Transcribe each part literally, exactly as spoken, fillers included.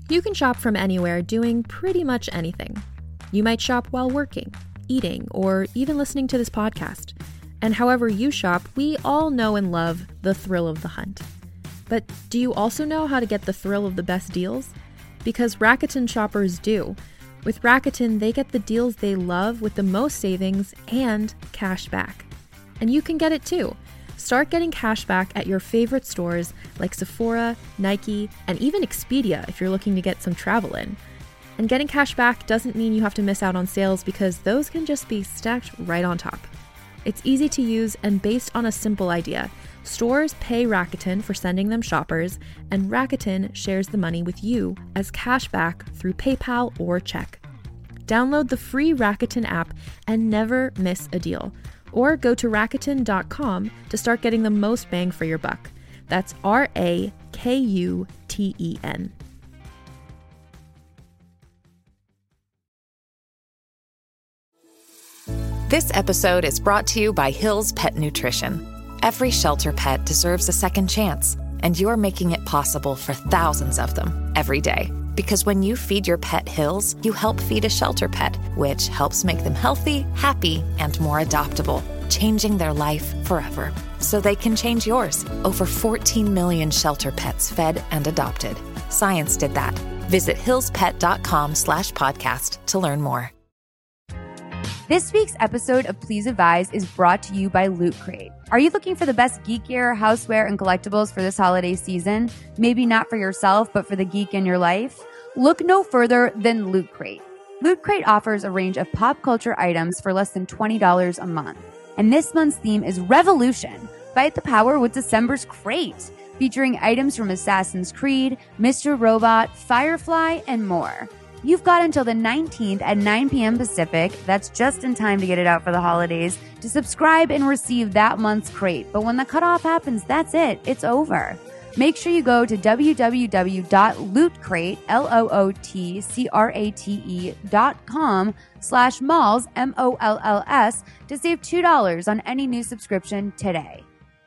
You can shop from anywhere doing pretty much anything. You might shop while working, eating, or even listening to this podcast. And however you shop, we all know and love the thrill of the hunt. But do you also know how to get the thrill of the best deals? Because Rakuten shoppers do. With Rakuten, they get the deals they love with the most savings and cash back. And you can get it too. Start getting cash back at your favorite stores like Sephora, Nike, and even Expedia if you're looking to get some travel in. And getting cash back doesn't mean you have to miss out on sales because those can just be stacked right on top. It's easy to use and based on a simple idea. Stores pay Rakuten for sending them shoppers, and Rakuten shares the money with you as cash back through PayPal or check. Download the free Rakuten app and never miss a deal. Or go to Rakuten dot com to start getting the most bang for your buck. That's R A K U T E N. This episode is brought to you by Hill's Pet Nutrition. Every shelter pet deserves a second chance, and you're making it possible for thousands of them every day. Because when you feed your pet Hill's, you help feed a shelter pet, which helps make them healthy, happy, and more adoptable, changing their life forever. So they can change yours. Over fourteen million shelter pets fed and adopted. Science did that. Visit hillspet.com slash podcast to learn more. This week's episode of Please Advise is brought to you by Loot Crate. Are you looking for the best geek gear, houseware, and collectibles for this holiday season? Maybe not for yourself, but for the geek in your life? Look no further than Loot Crate. Loot Crate offers a range of pop culture items for less than twenty dollars a month. And this month's theme is Revolution. Fight the power with December's Crate, featuring items from Assassin's Creed, Mister Robot, Firefly, and more. You've got until the nineteenth at nine p.m. Pacific, that's just in time to get it out for the holidays, to subscribe and receive that month's crate. But when the cutoff happens, that's it. It's over. Make sure you go to w w w dot loot crate, L O O T C R A T E dot com slash malls, M O L L S, to save two dollars on any new subscription today.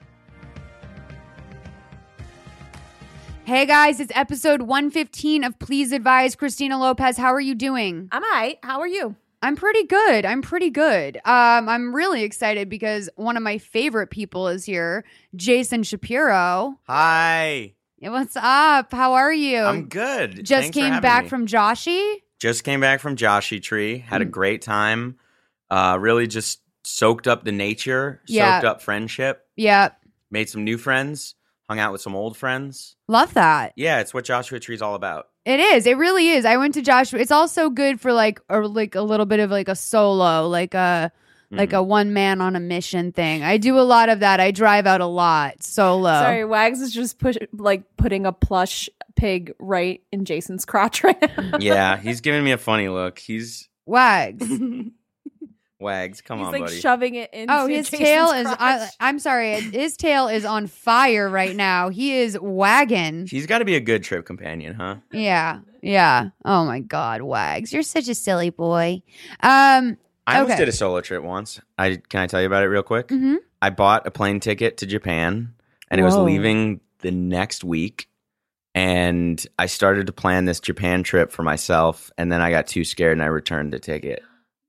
Hey guys, it's episode one fifteen of Please Advise. Christina Lopez, how are you doing? I'm all right. How are you? I'm pretty good. I'm pretty good. Um, I'm really excited because one of my favorite people is here, Jason Shapiro. Hi. Yeah, what's up? How are you? I'm good. Just Thanks came for back me. from Joshi? Just came back from Joshi Tree. Had mm. a great time. Uh, really just soaked up the nature. Yeah. Soaked up friendship. Yep. Made some new friends. Hung out with some old friends. Love that. Yeah, it's what Joshua Tree's all about. It is. It really is. I went to Joshua. It's also good for like or like a little bit of like a solo, like a mm-hmm. like a one man on a mission thing. I do a lot of that. I drive out a lot solo. Sorry, Wags is just push like putting a plush pig right in Jason's crotch right now. Yeah, he's giving me a funny look. He's Wags. Wags, come He's on, like buddy. shoving it into Oh, his Jason's tail is. crotch. I, I'm sorry. His tail is on fire right now. He is wagging. He's got to be a good trip companion, huh? Yeah, yeah. Oh my God, Wags, you're such a silly boy. Um, I almost okay. did a solo trip once. I can I tell you about it real quick? Mm-hmm. I bought a plane ticket to Japan, and it was Whoa. leaving the next week. And I started to plan this Japan trip for myself, and then I got too scared and I returned the ticket.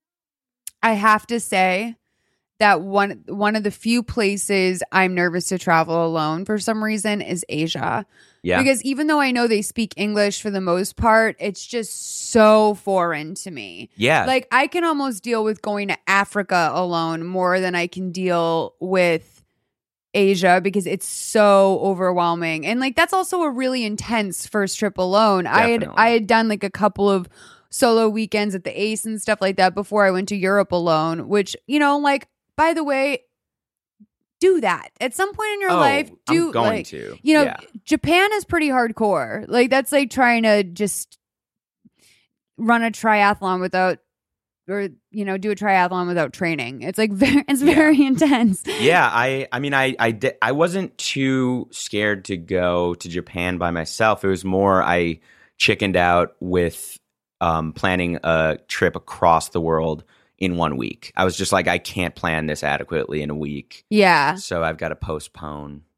I have to say that one one of the few places I'm nervous to travel alone for some reason is Asia. Yeah. Because even though I know they speak English for the most part, it's just so foreign to me. Yeah. Like I can almost deal with going to Africa alone more than I can deal with Asia because it's so overwhelming. And like that's also a really intense first trip alone. I had Definitely. I had done like a couple of solo weekends at the Ace and stuff like that before I went to Europe alone, which, you know, like, by the way, do that at some point in your oh, life. Do I'm going like, to. you know, Yeah. Japan is pretty hardcore. Like that's like trying to just run a triathlon without, or you know, do a triathlon without training. It's like very, it's very Yeah. intense. Yeah, I, I mean, I, I, di- I wasn't too scared to go to Japan by myself. It was more I chickened out with um, planning a trip across the world in one week. I was just like, I can't plan this adequately in a week. Yeah. So I've got to postpone.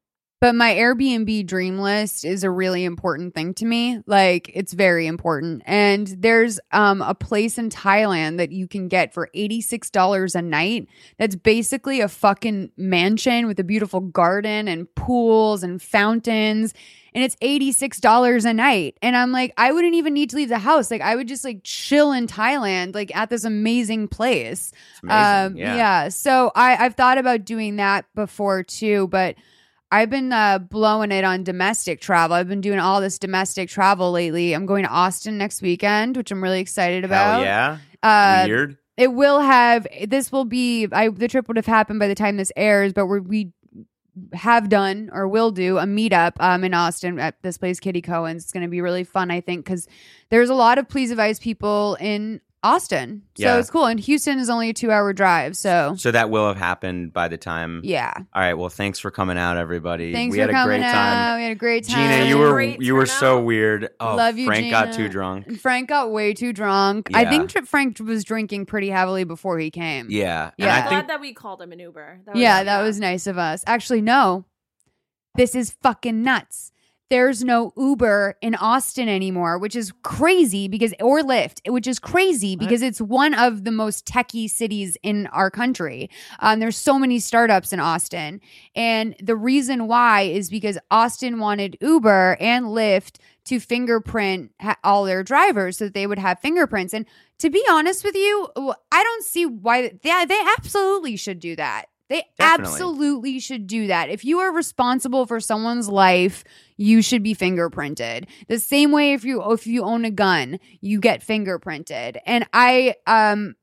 But my Airbnb dream list is a really important thing to me. Like, it's very important. And there's um, a place in Thailand that you can get for eighty-six dollars a night. That's basically a fucking mansion with a beautiful garden and pools and fountains. And it's eighty-six dollars a night. And I'm like, I wouldn't even need to leave the house. Like, I would just like chill in Thailand, like at this amazing place. It's amazing. Um, yeah. yeah. So I, I've thought about doing that before too, but I've been uh, blowing it on domestic travel. I've been doing all this domestic travel lately. I'm going to Austin next weekend, which I'm really excited about. Hell yeah. Uh, Weird. It will have, this will be, I, the trip would have happened by the time this airs, but we're, we have done or will do a meetup um, in Austin at this place, Kitty Cohen's. It's going to be really fun, I think, because there's a lot of Please Advise people in Austin. So Yeah. it's cool. And Houston is only a two hour drive. So So that will have happened by the time. yeah. All right. Well, thanks for coming out, everybody. Thanks we for had a coming great out. time. We had a great time. Gina, you a were great you were so turnout. weird. Oh, Love you, Frank got Gina. too drunk. Frank got way too drunk. I Yeah. think Tri- Frank was drinking pretty heavily before he came. Yeah. And Yeah. I I'm glad think that we called him an Uber. That Yeah, that was nice of us. Actually, no. This is fucking nuts. There's no Uber in Austin anymore, which is crazy because, or Lyft, which is crazy because it's one of the most techie cities in our country. Um, there's so many startups in Austin. And the reason why is because Austin wanted Uber and Lyft to fingerprint ha- all their drivers so that they would have fingerprints. And to be honest with you, I don't see why they, they absolutely should do that. They Definitely. absolutely should do that. If you are responsible for someone's life, you should be fingerprinted. The same way if you if you own a gun, you get fingerprinted. And I um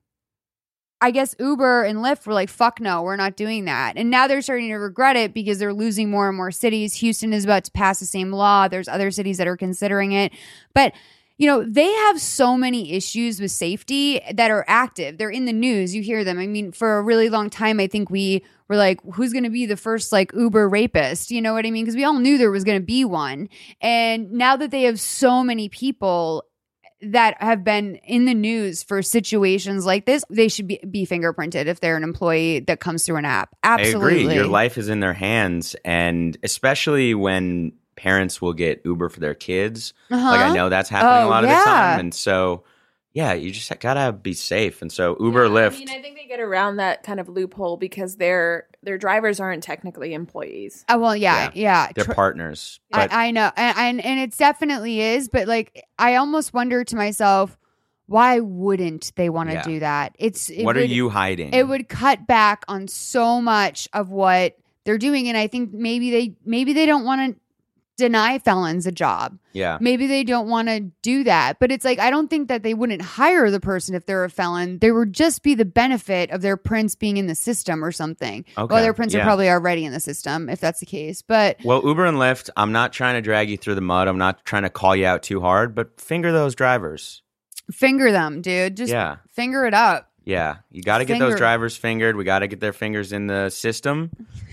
I guess Uber and Lyft were like, fuck no, we're not doing that. And now they're starting to regret it because they're losing more and more cities. Houston is about to pass the same law. There's other cities that are considering it. But you know, they have so many issues with safety that are active. They're in the news. You hear them. I mean, for a really long time, I think we were like, who's going to be the first like Uber rapist? You know what I mean? Because we all knew there was going to be one. And now that they have so many people that have been in the news for situations like this, they should be, be fingerprinted if they're an employee that comes through an app. Absolutely. I agree. Your life is in their hands. And especially when parents will get Uber for their kids. Uh-huh. Like I know that's happening Oh, a lot yeah. of the time. And so, yeah, you just gotta be safe. And so Uber, Yeah, Lyft. I mean, I think they get around that kind of loophole because their their drivers aren't technically employees. Oh, well, yeah, yeah. they're Tr- partners. But I, I know, and, and and it definitely is. But like, I almost wonder to myself, why wouldn't they want to Yeah. do that? It's it what would, are you hiding? It would cut back on so much of what they're doing, and I think maybe they maybe they don't want to deny felons a job. yeah. Maybe they don't want to do that. But it's like, I don't think that they wouldn't hire the person if they're a felon. There would just be the benefit of their prints being in the system or something. Okay, Well, their prints yeah. are probably already in the system if that's the case. But Well, Uber and Lyft, I'm not trying to drag you through the mud. I'm not trying to call you out too hard, but finger those drivers. finger them, dude. Just Yeah. finger it up. Yeah. You got to get Finger- those drivers fingered. We got to get their fingers in the system.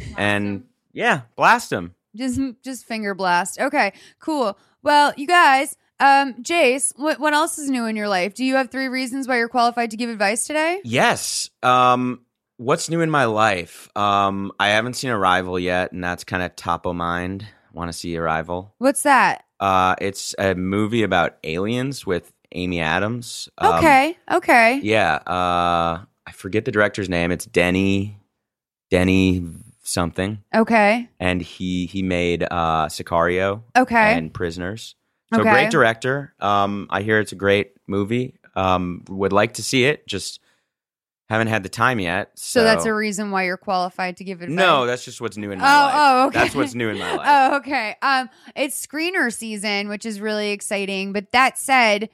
and yeah, blast them. Just just finger blast. Okay, cool. Well, you guys, um, Jace, what what else is new in your life? Do you have three reasons why you're qualified to give advice today? Yes. Um, what's new in my life? Um, I haven't seen Arrival yet, and that's kind of top of mind. Want to see Arrival? What's that? Uh, it's a movie about aliens with Amy Adams. Um, Okay, okay. Yeah. Uh, I forget the director's name. It's Denny, Denny something, Okay. and he he made uh, Sicario Okay. and Prisoners. So Okay. great director. Um, I hear it's a great movie. Um, would like to see it. Just haven't had the time yet. So, So that's a reason why you're qualified to give advice. no. That's just what's new in my Oh, life. oh, okay. That's what's new in my life. Oh, okay. Um, it's screener season, which is really exciting. But that said,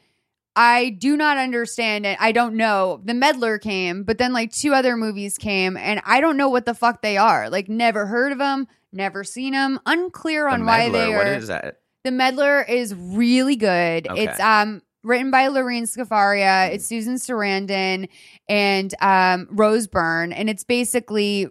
I do not understand it. I don't know. The Meddler came, but then like two other movies came, and I don't know what the fuck they are. Like, never heard of them, never seen them. Unclear The on why Meddler, they are. What is that? The Meddler is really good. Okay. It's um written by Lorene Scafaria. It's Susan Sarandon and um Rose Byrne, and it's basically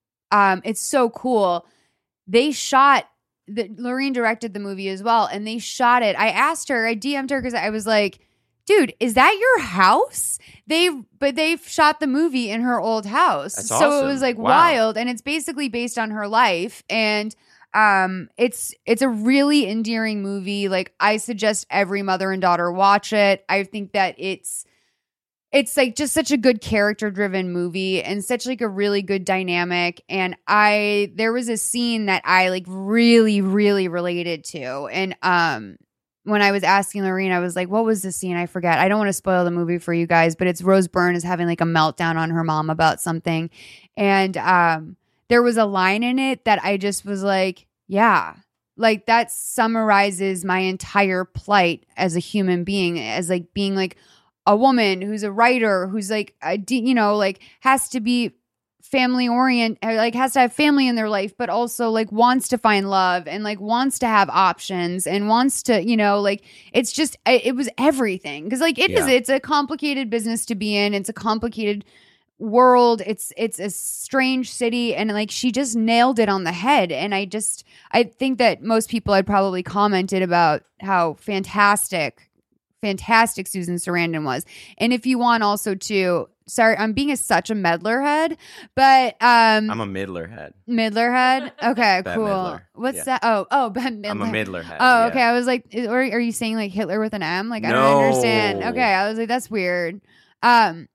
um it's so cool. They shot the Lorene directed the movie as well, and they shot it. I asked her, I D M'd her because I was like, dude, is that your house? They but they shot the movie in her old house. That's so it awesome. was like Wow. wild, and it's basically based on her life. And um, it's it's a really endearing movie. Like, I suggest every mother and daughter watch it. I think that it's it's like just such a good character driven movie and such like a really good dynamic. And I there was a scene that I like really really related to, and um. when I was asking Lorene, I was like, what was the scene? I forget. I don't want to spoil the movie for you guys, but it's Rose Byrne is having like a meltdown on her mom about something. And um, there was a line in it that I just was like, yeah, like that summarizes my entire plight as a human being, as like being like a woman who's a writer, who's like, a, you know, like has to be family orient, like has to have family in their life, but also like wants to find love and like wants to have options and wants to, you know, like it's just, it was everything. Because like it yeah. is, it's a complicated business to be in. It's a complicated world. It's, it's a strange city. And like, she just nailed it on the head. And I just, I think that most people had probably commented about how fantastic, fantastic Susan Sarandon was. And if you want also to, sorry, I'm being a, such a meddler head, but um, I'm a middler head. Middler head? Okay, Bette cool. Midler. What's Yeah. that? Oh, oh, Bette Midler. I'm a middler head. Oh, okay. yeah. I was like, is- or are you saying like Hitler with an M? Like, I No. don't understand. Okay, I was like, that's weird. Um,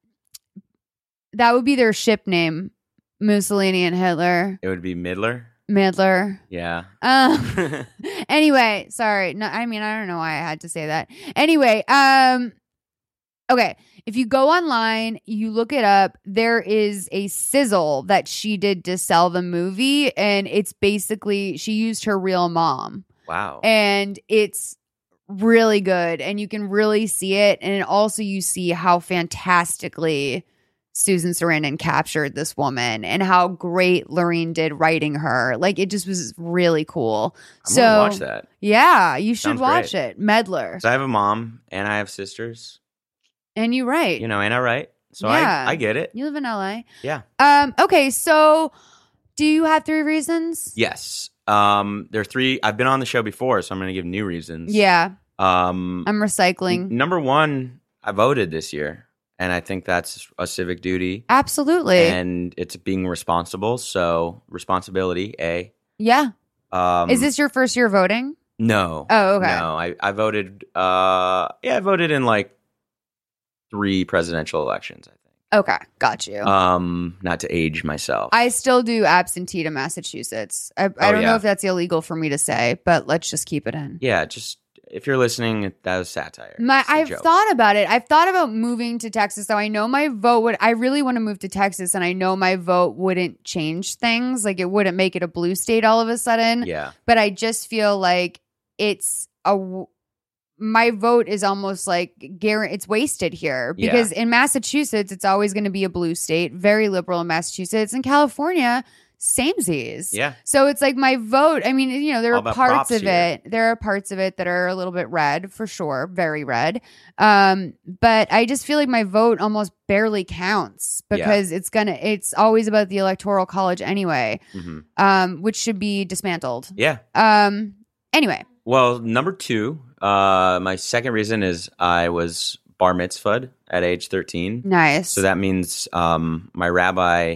that would be their ship name, Mussolini and Hitler. It would be Midler. Midler. Yeah. Um. Anyway, sorry. No, I mean, I don't know why I had to say that. Anyway, um, okay. If you go online, you look it up, there is a sizzle that she did to sell the movie. And it's basically, she used her real mom. Wow. And it's really good. And you can really see it. And also you see how fantastically Susan Sarandon captured this woman and how great Lorene did writing her. Like, it just was really cool. I'm so gonna watch that. Yeah, you should Sounds watch great. it. Meddler. So I have a mom and I have sisters. And you write. You know, and I write. So Yeah. I, I get it. You live in L A. Yeah. Um, okay, so do you have three reasons? Yes. Um, there are three. I've been on the show before, so I'm going to give new reasons. Yeah. Um, I'm recycling. n- number one, I voted this year, and I think that's a civic duty, Absolutely. and it's being responsible. So responsibility, A. yeah. Um, Is this your first year voting? No. Oh, okay. No, I, I voted. Uh, yeah, I voted in like three presidential elections, I think. Okay, got you. Um, not to age myself. I still do absentee to Massachusetts. I, I Oh, don't know yeah. if that's illegal for me to say, but let's just keep it in. yeah, just if you're listening, that was satire. My, It's a I've joke. thought about it. I've thought about moving to Texas. So I know my vote would, I really want to move to Texas, and I know my vote wouldn't change things. Like, it wouldn't make it a blue state all of a sudden. Yeah. But I just feel like it's a, w- my vote is almost like guar- it's wasted here Yeah. because in Massachusetts, it's always going to be a blue state, very liberal in Massachusetts. In California, samesies. Yeah. So it's like my vote. I mean, you know, there All are about parts props of here. it. There are parts of it that are a little bit red for sure, very red. Um, but I just feel like my vote almost barely counts because it's gonna. It's always about the electoral college anyway, hmm um, which should be dismantled. Yeah. Um. Anyway, Well, number two, uh, my second reason is I was bar mitzvahed at age thirteen. nice. So that means um, my rabbi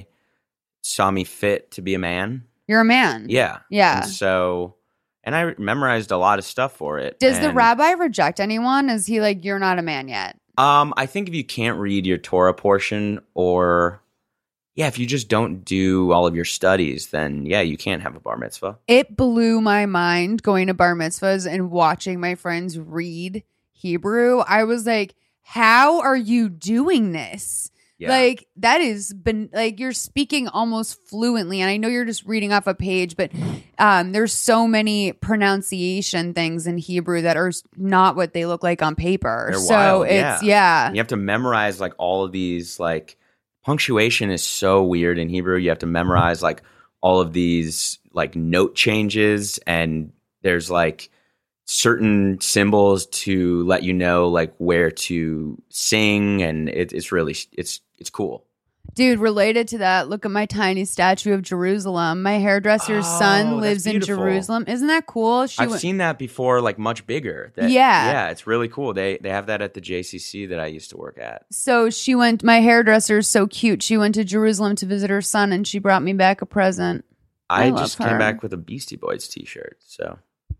saw me fit to be a man. You're a man. Yeah. Yeah. And so, and I memorized a lot of stuff for it. Does the And, rabbi reject anyone? Is he like, you're not a man yet? Um, I think if you can't read your Torah portion, or yeah, if you just don't do all of your studies, then yeah, you can't have a bar mitzvah. It blew my mind going to bar mitzvahs and watching my friends read Hebrew. I was like, how are you doing this? Yeah. Like, that is been like you're speaking almost fluently. And I know you're just reading off a page, but um, there's so many pronunciation things in Hebrew that are not what they look like on paper. They're so wild, it's, yeah. yeah. You have to memorize like all of these, like punctuation is so weird in Hebrew. You have to memorize like all of these like note changes, and there's like certain symbols to let you know like where to sing, and it, it's really it's it's cool. Dude, related to that, look at my tiny statue of Jerusalem. My hairdresser's Oh, son that's lives in beautiful. Jerusalem. Isn't that cool? She I've went- seen that before, like much bigger. That- Yeah. yeah, it's really cool. They they have that at the J C C that I used to work at. So she went, my hairdresser's so cute. She went to Jerusalem to visit her son and she brought me back a present. I, I love just her. came back with a Beastie Boys t-shirt. So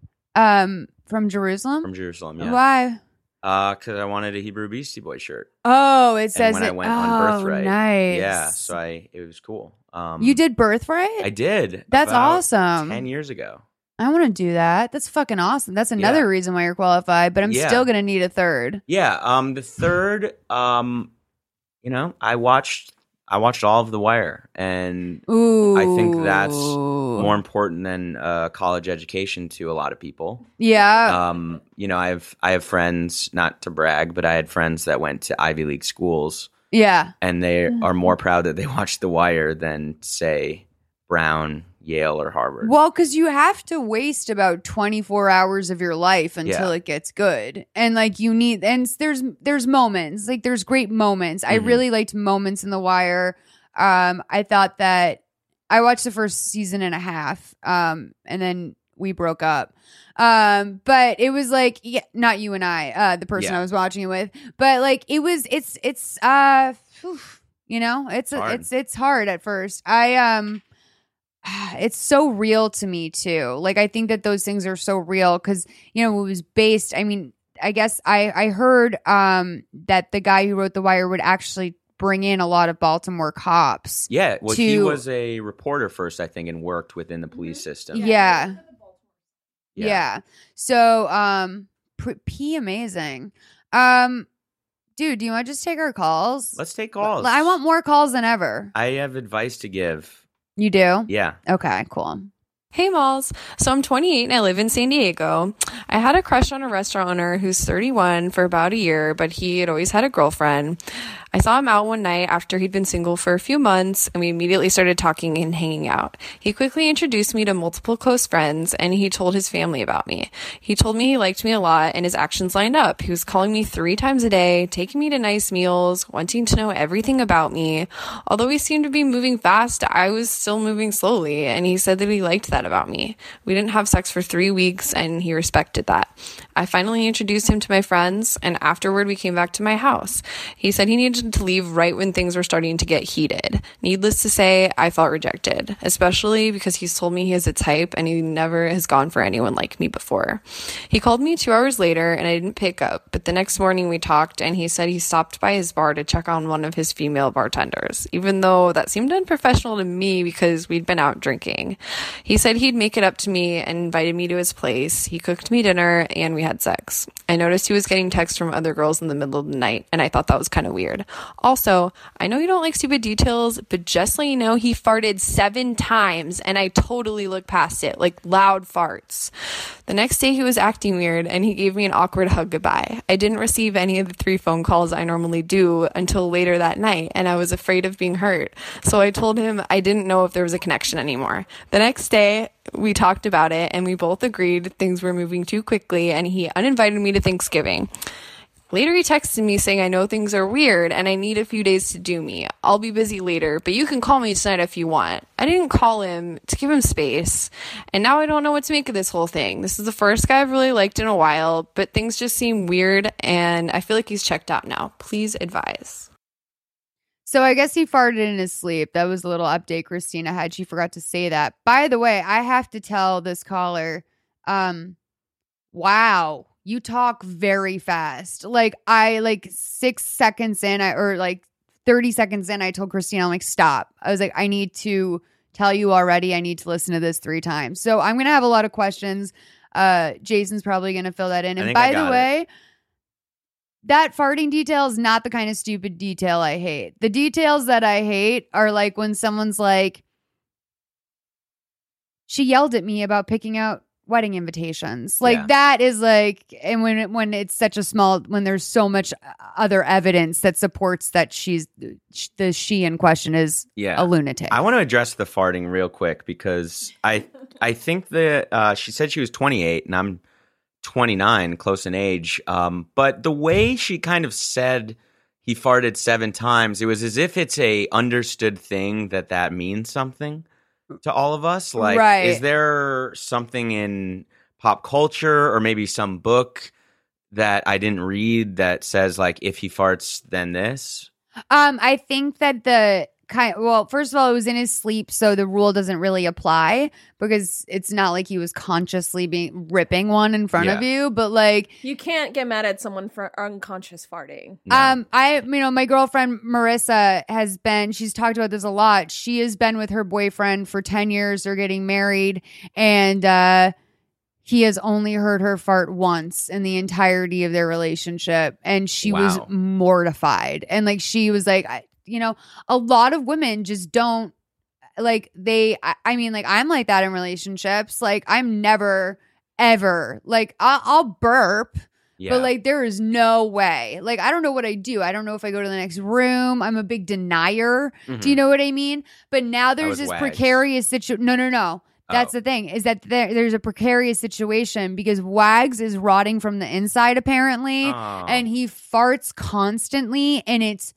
Um, from Jerusalem? from Jerusalem, yeah. Why? Uh, because I wanted a Hebrew Beastie Boy shirt. Oh, it says and when it. I went oh, on Birthright. nice. Yeah, so I it was cool. Um, You did Birthright? I did. That's about awesome. ten years ago. I want to do that. That's fucking awesome. That's another Yeah. reason why you're qualified, but I'm Yeah. still going to need a third. Yeah. Um, the third, um, you know, I watched I watched all of The Wire, and Ooh. I think that's more important than uh, college education to a lot of people. Yeah. Um, you know, I have I have friends, not to brag, but I had friends that went to Ivy League schools, yeah. and they are more proud that they watched The Wire than, say, Brown, Yale, or Harvard. Well, because you have to waste about twenty-four hours of your life until Yeah. it gets good, and like you need, and there's there's moments, like there's great moments. I Mhm. really liked moments in The Wire. Um, I thought that I watched the first season and a half, um, and then we broke up. Um, but it was like, yeah, not you and I, uh, the person Yeah. I was watching it with, but like it was, it's it's uh, whew, you know, it's Hard. it's it's hard at first. I um. It's so real to me too. Like I think that those things are so real because you know it was based. I mean, I guess I I heard um that the guy who wrote The Wire would actually bring in a lot of Baltimore cops. Yeah, well, he to- was a reporter first, I think, and worked within the police system. Yeah. Yeah. So um, pr- P amazing. Um, dude, do you want to just take our calls? Let's take calls. I want more calls than ever. I have advice to give. You do? Yeah. Okay. Cool. Hey, Malls. So I'm twenty-eight and I live in San Diego. I had a crush on a restaurant owner who's thirty-one for about a year, but he had always had a girlfriend. I saw him out one night after he'd been single for a few months, and we immediately started talking and hanging out. He quickly introduced me to multiple close friends, and he told his family about me. He told me he liked me a lot, and his actions lined up. He was calling me three times a day, taking me to nice meals, wanting to know everything about me. Although he seemed to be moving fast, I was still moving slowly, and he said that he liked that about me. We didn't have sex for three weeks, and he respected that. I finally introduced him to my friends, and afterward we came back to my house. He said he needed to leave right when things were starting to get heated. Needless to say, I felt rejected, especially because he's told me he has a type and he never has gone for anyone like me before. He called me two hours later and I didn't pick up, but the next morning we talked and he said he stopped by his bar to check on one of his female bartenders, even though that seemed unprofessional to me because we'd been out drinking. He said he'd make it up to me and invited me to his place. He cooked me dinner and we had sex. I noticed he was getting texts from other girls in the middle of the night and I thought that was kind of weird. Also, I know you don't like stupid details, but just so you know, he farted seven times and I totally looked past it, like loud farts. The next day he was acting weird and he gave me an awkward hug goodbye. I didn't receive any of the three phone calls I normally do until later that night and I was afraid of being hurt. So I told him I didn't know if there was a connection anymore. The next day we talked about it and we both agreed things were moving too quickly and he uninvited me to Thanksgiving. Later, he texted me saying, I know things are weird and I need a few days to do me. I'll be busy later, but you can call me tonight if you want. I didn't call him to give him space. And now I don't know what to make of this whole thing. This is the first guy I've really liked in a while, but things just seem weird and I feel like he's checked out now. Please advise. So I guess he farted in his sleep. That was a little update Christina had. She forgot to say that. By the way, I have to tell this caller, um, wow, you talk very fast. Like I like six seconds in, I, or like thirty seconds in, I told Christina, I'm like, stop. I was like, I need to tell you already. I need to listen to this three times. So I'm going to have a lot of questions. Uh, Jason's probably going to fill that in. I And think by I the got way, it. that farting detail is not the kind of stupid detail I hate. The details that I hate are like when someone's like, she yelled at me about picking out wedding invitations. Like Yeah. that is like, and when it, when it's such a small, when there's so much other evidence that supports that she's the she in question is Yeah. a lunatic. I want to address the farting real quick because I I think that uh, she said she was twenty-eight and I'm twenty-nine, close in age. Um, but the way she kind of said he farted seven times, it was as if it's a understood thing that that means something to all of us. Like, Right. is there something in pop culture or maybe some book that I didn't read that says like if he farts then this? Um, I think that the kind well, first of all, it was in his sleep, so the rule doesn't really apply because it's not like he was consciously being ripping one in front Yeah. of you. But like, You can't get mad at someone for unconscious farting. No. um, I you know, my girlfriend Marissa has been. She's talked about this a lot. She has been with her boyfriend for ten years. They're getting married, and uh, he has only heard her fart once in the entirety of their relationship, and she was Wow. mortified. And like, she was like, I, you know, a lot of women just don't like they. I, I mean, like I'm like that in relationships. Like I'm never ever like I'll, I'll burp. Yeah. But like there is no way. Like I don't know what I do. I don't know if I go to the next room. I'm a big denier. Mhm. Do you know what I mean? But now That there's was this Wags. precarious situation. No, no, no. That's Oh. the thing is that there, there's a precarious situation because Wags is rotting from the inside apparently, Oh. and he farts constantly, and it's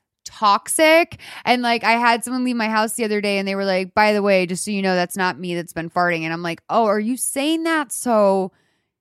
toxic. And like I had someone leave my house the other day, and they were like, "By the way, just so you know, that's not me that's been farting." And I'm like, "Oh, are you saying that so?"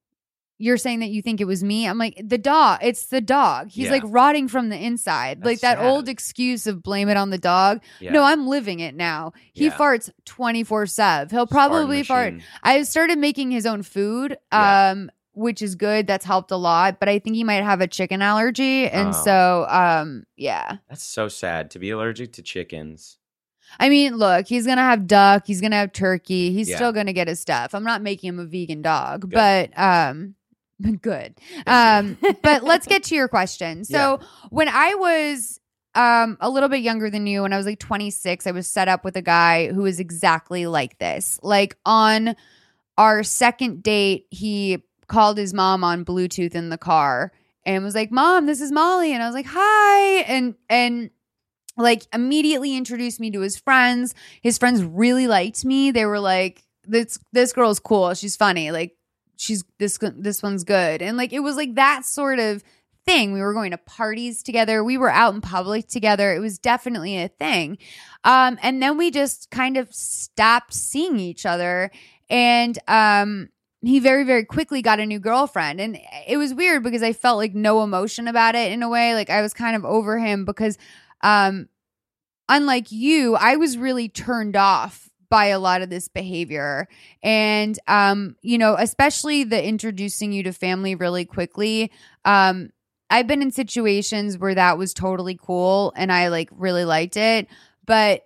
You're saying that you think it was me? I'm like, the dog. It's the dog. He's Yeah. like rotting from the inside. That's like that sad. old excuse of blame it on the dog. Yeah. No, I'm living it now. He Yeah. farts twenty-four seven. He'll probably fart. machine. I started making his own food, Yeah. um, which is good. That's helped a lot. But I think he might have a chicken allergy. And Oh. so, um, yeah. That's so sad to be allergic to chickens. I mean, look, he's going to have duck. He's going to have turkey. He's Yeah. still going to get his stuff. I'm not making him a vegan dog, Good. but um, good. Um, but let's get to your question. So when I was um, a little bit younger than you, when I was like twenty-six, I was set up with a guy who was exactly like this. Like on our second date, he called his mom on Bluetooth in the car and was like, "Mom, this is Molly." And I was like, "Hi." And, and, like immediately introduced me to his friends. His friends really liked me. They were like, "This this girl's cool. She's funny. Like she's this this one's good." And like it was like that sort of thing. We were going to parties together. We were out in public together. It was definitely a thing. Um, and then we just kind of stopped seeing each other. And um, he very very quickly got a new girlfriend, and it was weird because I felt like no emotion about it in a way. Like I was kind of over him because. Um, unlike you, I was really turned off by a lot of this behavior. And, um, you know, especially the introducing you to family really quickly. Um, I've been in situations where that was totally cool and I like really liked it. But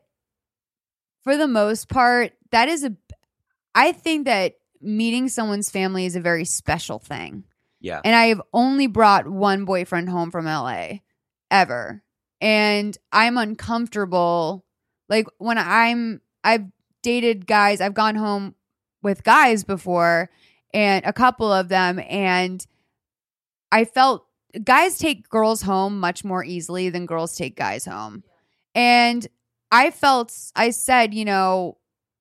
for the most part, that is a, I think that meeting someone's family is a very special thing. Yeah. And I have only brought one boyfriend home from L A ever. And I'm uncomfortable. Like when I'm, I've dated guys, I've gone home with guys before and a couple of them. And I felt guys take girls home much more easily than girls take guys home. And I felt, I said, you know,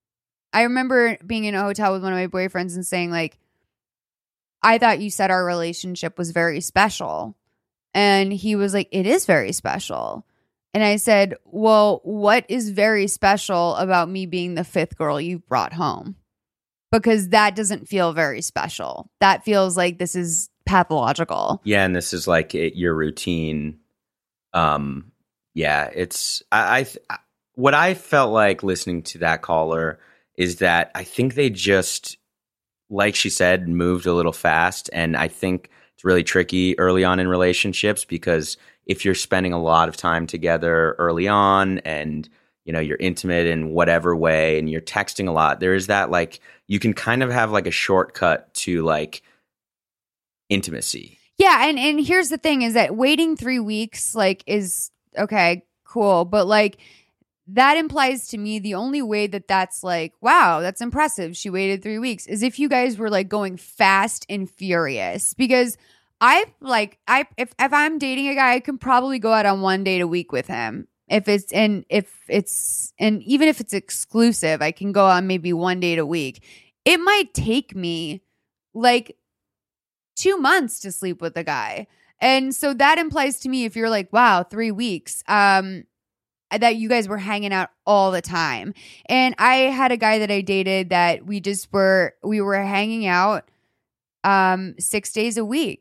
I remember being in a hotel with one of my boyfriends and saying like, I thought you said our relationship was very special. And he was like, it is very special. And I said, well, what is very special about me being the fifth girl you brought home? Because that doesn't feel very special. That feels like this is pathological. Yeah, and this is like it, your routine. Um, yeah, it's I, I. th- What I felt like listening to that caller is that I think they just, like she said, moved a little fast, and I think it's really tricky early on in relationships because if you're spending a lot of time together early on, and you know you're intimate in whatever way, and you're texting a lot, there is that like you can kind of have like a shortcut to like intimacy. Yeah, and and here's the thing is that waiting three weeks like is okay, cool, but like that implies to me the only way that that's like, wow, that's impressive. She waited three weeks is if you guys were like going fast and furious. Because I like I if if I'm dating a guy, I can probably go out on one date a week with him. If it's and if it's and even if it's exclusive, I can go on maybe one date a week. It might take me like two months to sleep with a guy. And so that implies to me if you're like, wow, three weeks, um, that you guys were hanging out all the time. And I had a guy that I dated that we just were, we were hanging out um, six days a week.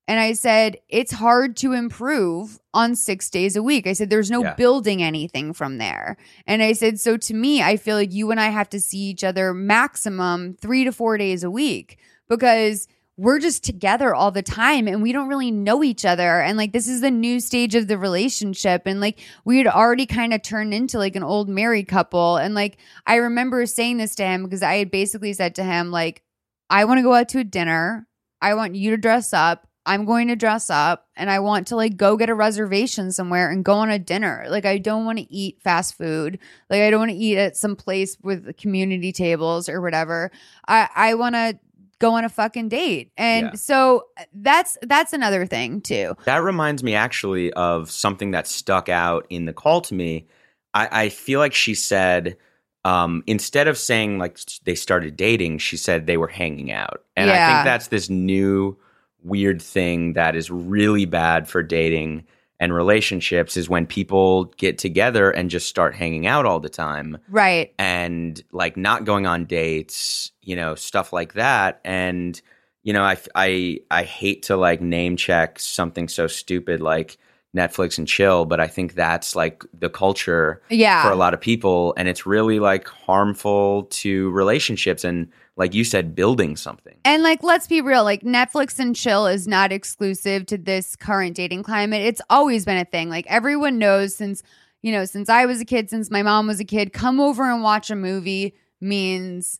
And I said, it's hard to improve on six days a week. I said, there's no Yeah. building anything from there. And I said, so to me, I feel like you and I have to see each other maximum three to four days a week because we're just together all the time and we don't really know each other. And like, this is the new stage of the relationship. And like, we had already kind of turned into like an old married couple. And like, I remember saying this to him because I had basically said to him, like, I want to go out to a dinner. I want you to dress up. I'm going to dress up and I want to like go get a reservation somewhere and go on a dinner. Like I don't want to eat fast food. Like I don't want to eat at some place with community tables or whatever. I, I want to go on a fucking date. And Yeah. so that's that's another thing too. That reminds me actually of something that stuck out in the call to me. I, I feel like she said, um, instead of saying like they started dating, she said they were hanging out. And I Yeah. think that's this new weird thing that is really bad for dating and relationships is when people get together and just start hanging out all the time Right. and like not going on dates, you know, stuff like that. And, you know, I, I, I hate to like name check something so stupid like Netflix and chill, but I think that's like the culture Yeah. for a lot of people. And it's really like harmful to relationships and, like you said, building something. And like, let's be real, like Netflix and chill is not exclusive to this current dating climate. It's always been a thing. Like everyone knows since, you know, since I was a kid, since my mom was a kid, come over and watch a movie means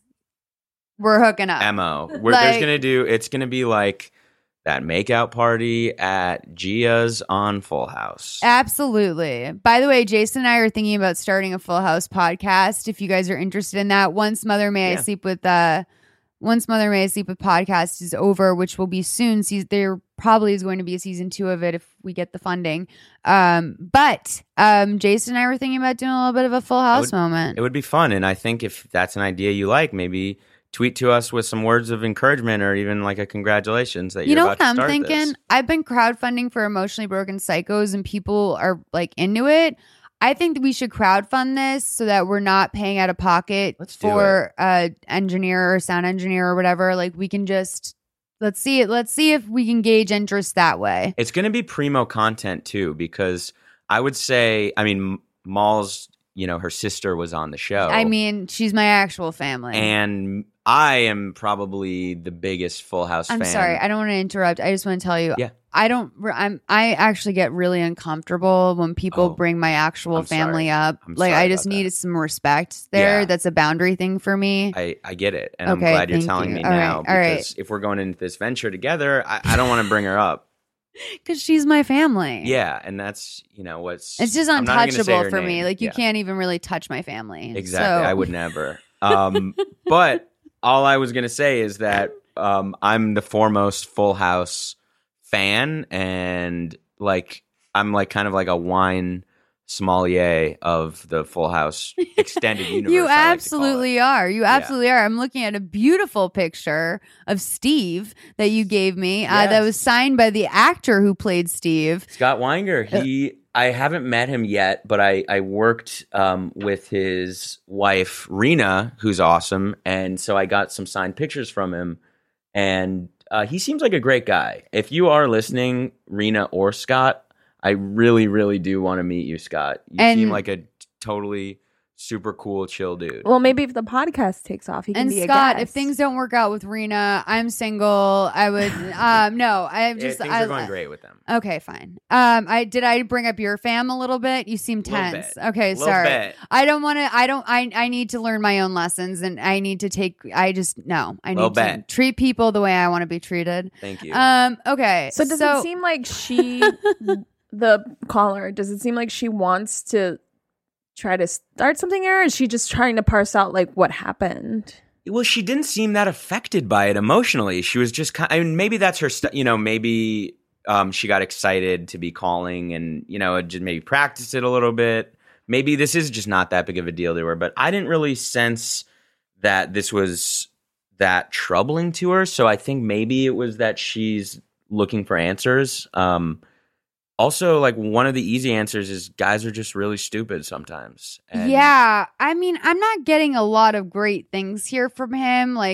we're hooking up. M O. We're Like- there's gonna do it's gonna be like that makeout party at Gia's on Full House. Absolutely. By the way, Jason and I are thinking about starting a Full House podcast. If you guys are interested in that, Once Mother May I Yeah. Sleep with uh Once Mother May I Sleep with podcast is over, which will be soon. Se- there probably is going to be a season two of it if we get the funding. Um, but um, Jason and I were thinking about doing a little bit of a Full House would- moment. It would be fun, and I think if that's an idea you like, maybe tweet to us with some words of encouragement or even like a congratulations that You you're know about what to I'm start thinking? this. I've been crowdfunding for Emotionally Broken Psychos and people are like into it. I think that we should crowdfund this so that we're not paying out of pocket Let's do for a engineer or sound engineer or whatever. Like we can just let's see it. Let's see if we can gauge interest that way. It's going to be primo content too, because I would say, I mean, Mal's, you know, her sister was on the show. I mean, she's my actual family. and I am probably the biggest Full House I'm fan. sorry, I don't want to interrupt. I just want to tell you, Yeah. I don't. I'm. I actually get really uncomfortable when people Oh, bring my actual I'm family sorry. up. I'm Like, sorry I just about that. needed some respect there. Yeah. That's a boundary thing for me. I, I get it. And Okay, I'm glad you're thank telling you. me All right, now. all right. Because if we're going into this venture together, I, I don't want to bring her up. Because she's my family. Yeah. And that's, you know, what's. It's just I'm not even gonna say untouchable her for name. me. Like, you Yeah. can't even really touch my family. Exactly. So- I would never. Um, but all I was going to say is that um, I'm the foremost Full House fan. And like, I'm like kind of like a wine sommelier of the Full House extended universe. You I like to call it. absolutely are. You absolutely are. I'm looking at a beautiful picture of Steve that you gave me uh, that Yes. was signed by the actor who played Steve. Scott Weinger. He, I haven't met him yet, but I, I worked um, with his wife, Rena, who's awesome. And so I got some signed pictures from him. And uh, he seems like a great guy. If you are listening, Rena or Scott, I really, really do want to meet you, Scott. You And- seem like a totally super cool, chill dude. Well, maybe if the podcast takes off, he can And be Scott, a if guest. things don't work out with Rena, I'm single. I would um no, I Yeah, just things I, are going great with them. Okay, fine. Um I did I bring up your fam a little bit? You seem Little tense. bit. Okay, Little sorry. bit. I don't want to I don't I I need to learn my own lessons and I need to take I just no. I Little need to bit. treat people the way I want to be treated. Thank you. Um okay. So does it seem like she, the caller, does it seem like she wants to try to start something here? Or is she just trying to parse out like what happened? Well, she didn't seem that affected by it emotionally. She was just kind. I mean, maybe that's her. St- you know, maybe um, she got excited to be calling, and you know, just maybe practice it a little bit. Maybe this is just not that big of a deal to her. But I didn't really sense that this was that troubling to her. So I think maybe it was that she's looking for answers. Um, Also, like one of the easy answers is guys are just really stupid sometimes. And Yeah, I mean, I'm not getting a lot of great things here from him. Like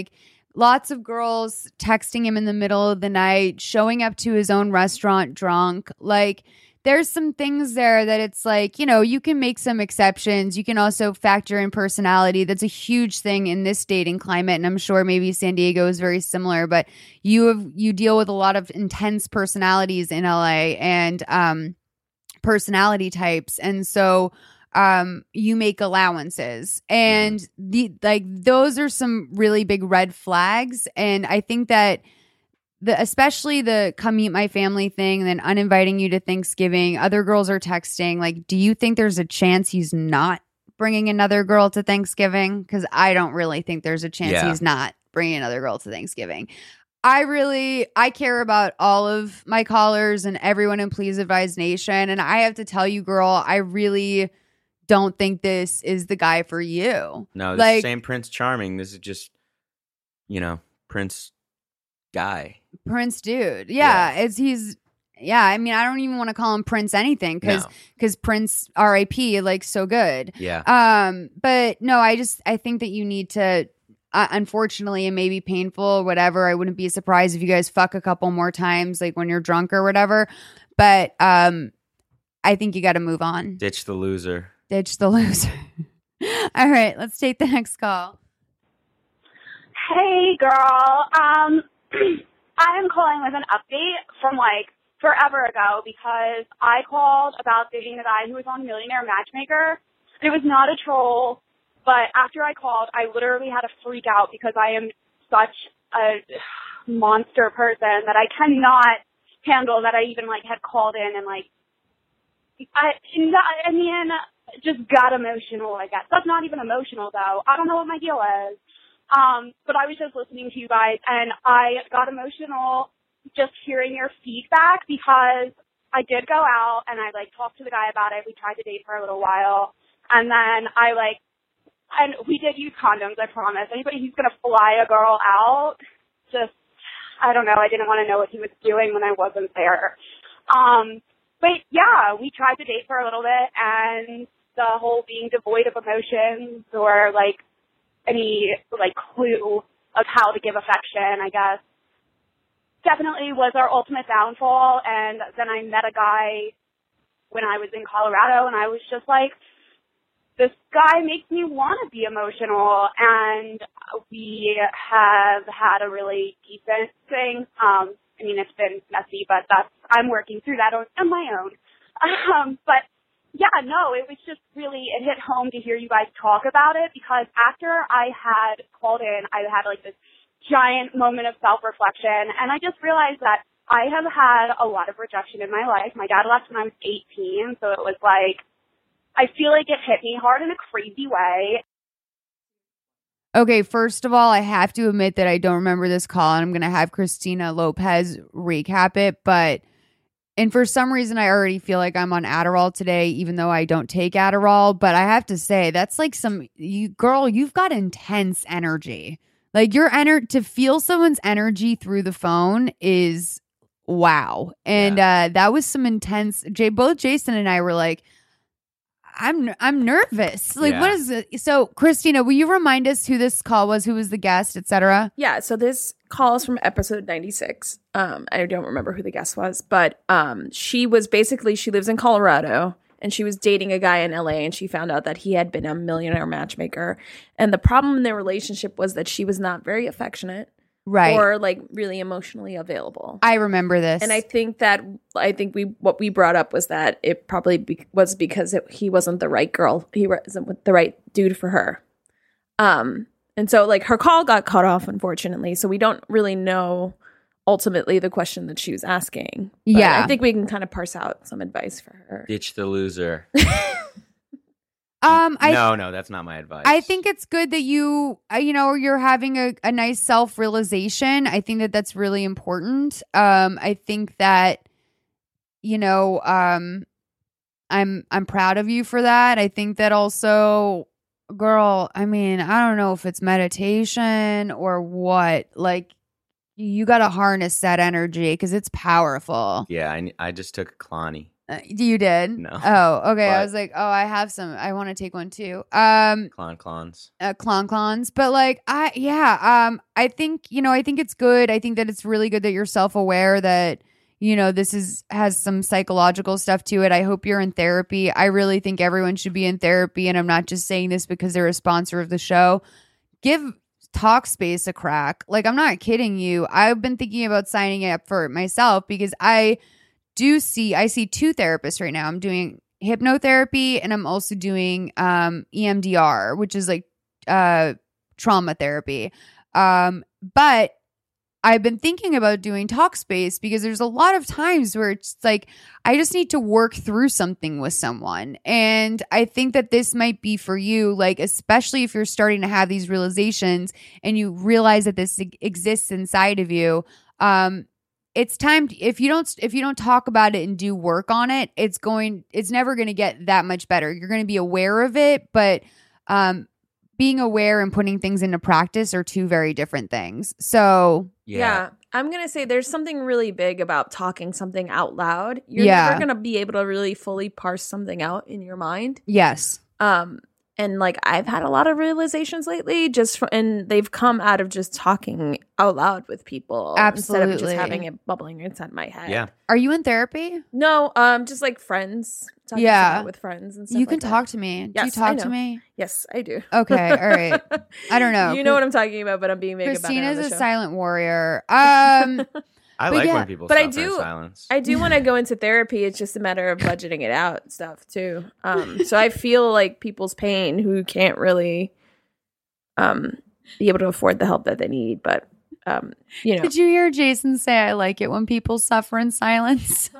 lots of girls texting him in the middle of the night, showing up to his own restaurant drunk. Like, there's some things there that it's like, you know, you can make some exceptions. You can also factor in personality. That's a huge thing in this dating climate. And I'm sure maybe San Diego is very similar, but you have, you deal with a lot of intense personalities in L A and um, personality types. And so um, you make allowances. And the like those are some really big red flags. And I think that The, especially the come meet my family thing, and then uninviting you to Thanksgiving. Other girls are texting. Like, do you think there's a chance he's not bringing another girl to Thanksgiving? Because I don't really think there's a chance Yeah. he's not bringing another girl to Thanksgiving. I really, I care about all of my callers and everyone in Please Advise Nation. And I have to tell you, girl, I really don't think this is the guy for you. No, this like, same Prince Charming. This is just, you know, Prince guy. Prince dude. Yeah, Yeah. it's he's yeah, I mean I don't even want to call him Prince anything cuz No. cuz Prince R I P like so good. Yeah. Um but no, I just I think that you need to uh, unfortunately it may be painful or whatever. I wouldn't be surprised if you guys fuck a couple more times like when you're drunk or whatever. But um I think you got to move on. Ditch the loser. Ditch the loser. All right, let's take the next call. Hey, girl. Um, I am calling with an update from, like, forever ago because I called about dating a guy who was on Millionaire Matchmaker. It was not a troll, but after I called, I literally had a freak out because I am such a monster person that I cannot handle that I even, like, had called in and, like, I, I mean, just got emotional, I guess. That's not even emotional, though. I don't know what my deal is. Um, but I was just listening to you guys, and I got emotional just hearing your feedback because I did go out, and I, like, talked to the guy about it. We tried to date for a little while, and then I, like, and we did use condoms, I promise. Anybody who's going to fly a girl out, just, I don't know, I didn't want to know what he was doing when I wasn't there. Um, but, yeah, we tried to date for a little bit, and the whole being devoid of emotions or, like, any, like, clue of how to give affection, I guess, definitely was our ultimate downfall. And then I met a guy when I was in Colorado, and I was just like, this guy makes me want to be emotional. And we have had a really decent thing. Um, I mean, it's been messy, but that's, I'm working through that on, on my own. Um, but yeah, no, it was just really, it hit home to hear you guys talk about it because after I had called in, I had like this giant moment of self-reflection, and I just realized that I have had a lot of rejection in my life. My dad left when I was eighteen, so it was like, I feel like it hit me hard in a crazy way. Okay, first of all, I have to admit that I don't remember this call, and I'm going to have Christina Lopez recap it, but and for some reason, I already feel like I'm on Adderall today, even though I don't take Adderall. But I have to say, that's like some, you girl, you've got intense energy. Like your ener- to feel someone's energy through the phone is wow. And Yeah. uh, that was some intense. Jay, both Jason and I were like, I'm I'm nervous. Like, Yeah. what is it? So, Christina, will you remind us who this call was, who was the guest, et cetera? Yeah, so this call is from episode ninety-six. Um, I don't remember who the guest was, but um, she was basically, she lives in Colorado, and she was dating a guy in L A, and she found out that he had been a millionaire matchmaker. And the problem in their relationship was that she was not very affectionate Right. or like really emotionally available. I remember this. And I think that I think we what we brought up was that it probably be, was because it, he wasn't the right girl. He wasn't the right dude for her. Um, and so like her call got cut off, unfortunately. So we don't really know ultimately the question that she was asking. But Yeah. I think we can kind of parse out some advice for her. Ditch the loser. um, I no, no, that's not my advice. I think it's good that you, uh, you know, you're having a, a nice self-realization. I think that that's really important. Um, I think that, you know, um, I'm I'm proud of you for that. I think that also, girl, I mean, I don't know if it's meditation or what. Like, you got to harness that energy because it's powerful. Yeah, I, I just took a Clonny. Uh, you did? No. Oh, okay. I But- was like, oh, I have some. I want to take one too. Um, Clon clons. uh, clon clons, but like, I yeah. Um, I think you know. I think it's good. I think that it's really good that you're self aware that you know this is has some psychological stuff to it. I hope you're in therapy. I really think everyone should be in therapy, and I'm not just saying this because they're a sponsor of the show. Give Talkspace a crack. Like, I'm not kidding you. I've been thinking about signing up for it myself because I. do see I see two therapists right now. I'm doing hypnotherapy and I'm also doing um E M D R, which is like uh trauma therapy. Um but I've been thinking about doing Talkspace because there's a lot of times where it's like I just need to work through something with someone. And I think that this might be for you, like especially if you're starting to have these realizations and you realize that this exists inside of you. Um It's time to, if you don't if you don't talk about it and do work on it, it's going it's never going to get that much better. You're going to be aware of it, but um, being aware and putting things into practice are two very different things. So Yeah. Yeah. I'm going to say there's something really big about talking something out loud. You're Yeah. never going to be able to really fully parse something out in your mind. yes, Um, and like I've had a lot of realizations lately, just for, and they've come out of just talking out loud with people instead of just Absolutely. having it bubbling inside my head. Yeah. are you in therapy? No, um, just like friends. Talking Yeah. about with friends and stuff. You can like that. talk to me. Do you Yes, I talk to know. me? Yes, I do. Okay, all right. I don't know. You know what I'm talking about, but I'm being vague about it. Christina's on a the show. silent warrior. Um, I But like yeah, when people but I stop their do- silence. I do want to go into therapy. It's just a matter of budgeting it out and stuff too. Um, so I feel like people's pain who can't really um be able to afford the help that they need, but um, you know, did you hear Jason say, "I like it when people suffer in silence"?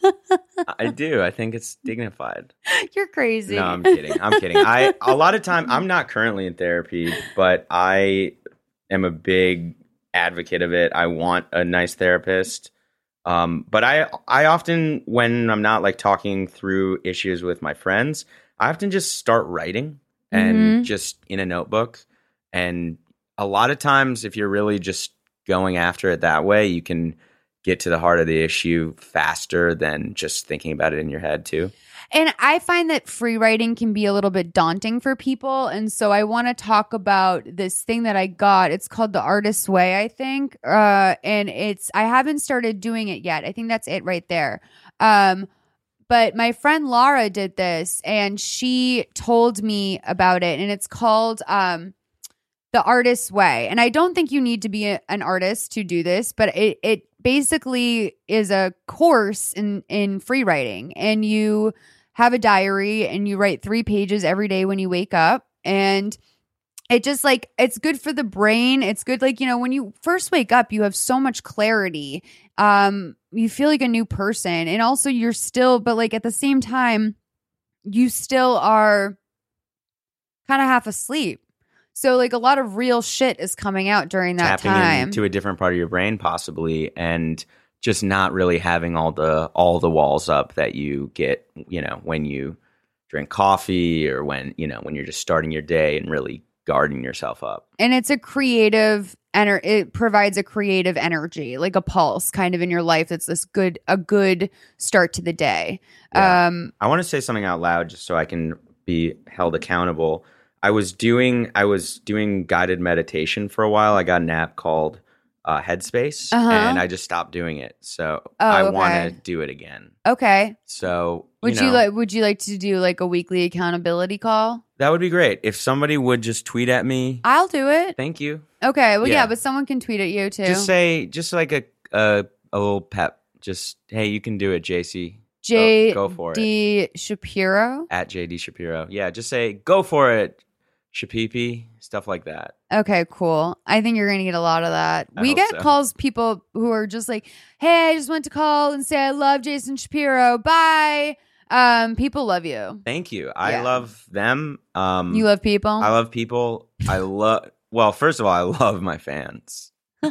I do. I think it's dignified. You're crazy. No, I'm kidding. I'm kidding. I a lot of time I'm not currently in therapy, but I am a big advocate of it. I want a nice therapist. Um, but I I often, when I'm not like talking through issues with my friends, I often just start writing and Mhm. just in a notebook. And a lot of times, if you're really just going after it that way, you can get to the heart of the issue faster than just thinking about it in your head too. And I find that free writing can be a little bit daunting for people. And so I want to talk about this thing that I got. It's called The Artist's Way, I think. Uh, and it's, I haven't started doing it yet. I think that's it right there. Um, but my friend Laura did this and she told me about it. And it's called um, The Artist's Way. And I don't think you need to be a, an artist to do this, but it, it basically is a course in, in free writing. And you have a diary and you write three pages every day when you wake up. And it just like, it's good for the brain. It's good. Like, you know, when you first wake up, you have so much clarity. Um, you feel like a new person. And also you're still, but like at the same time, you still are kind of half asleep. So like a lot of real shit is coming out during that Tapping time. into a different part of your brain possibly, and just not really having all the all the walls up that you get, you know, when you drink coffee or when, you know, when you're just starting your day and really guarding yourself up. And it's a creative ener- it provides a creative energy, like a pulse kind of in your life that's this good a good start to the day. Yeah. Um I want to say something out loud just so I can be held accountable. I was doing I was doing guided meditation for a while. I got an app called uh, Headspace, Uh-huh. and I just stopped doing it. So Oh, I okay. want to do it again. okay. So Would you, you, know, like would you like to do like a weekly accountability call? that would be great if somebody would just tweet at me. I'll do it. Thank you. Okay. Well, yeah, Yeah. but someone can tweet at you too. Just say, just like a a, a little pep. Just hey, you can do it, J C. J go, go for it. D Shapiro. At J D Shapiro. Yeah, just say go for it, Shapipi. Stuff like that. Okay, cool. I think you're going to get a lot of that. I we hope get so. calls, people who are just like, hey, I just went to call and say I love Jason Shapiro. Bye. Um, people love you. Thank you. I Yeah. love them. Um, You love people? I love people. I love. Well, first of all, I love my fans.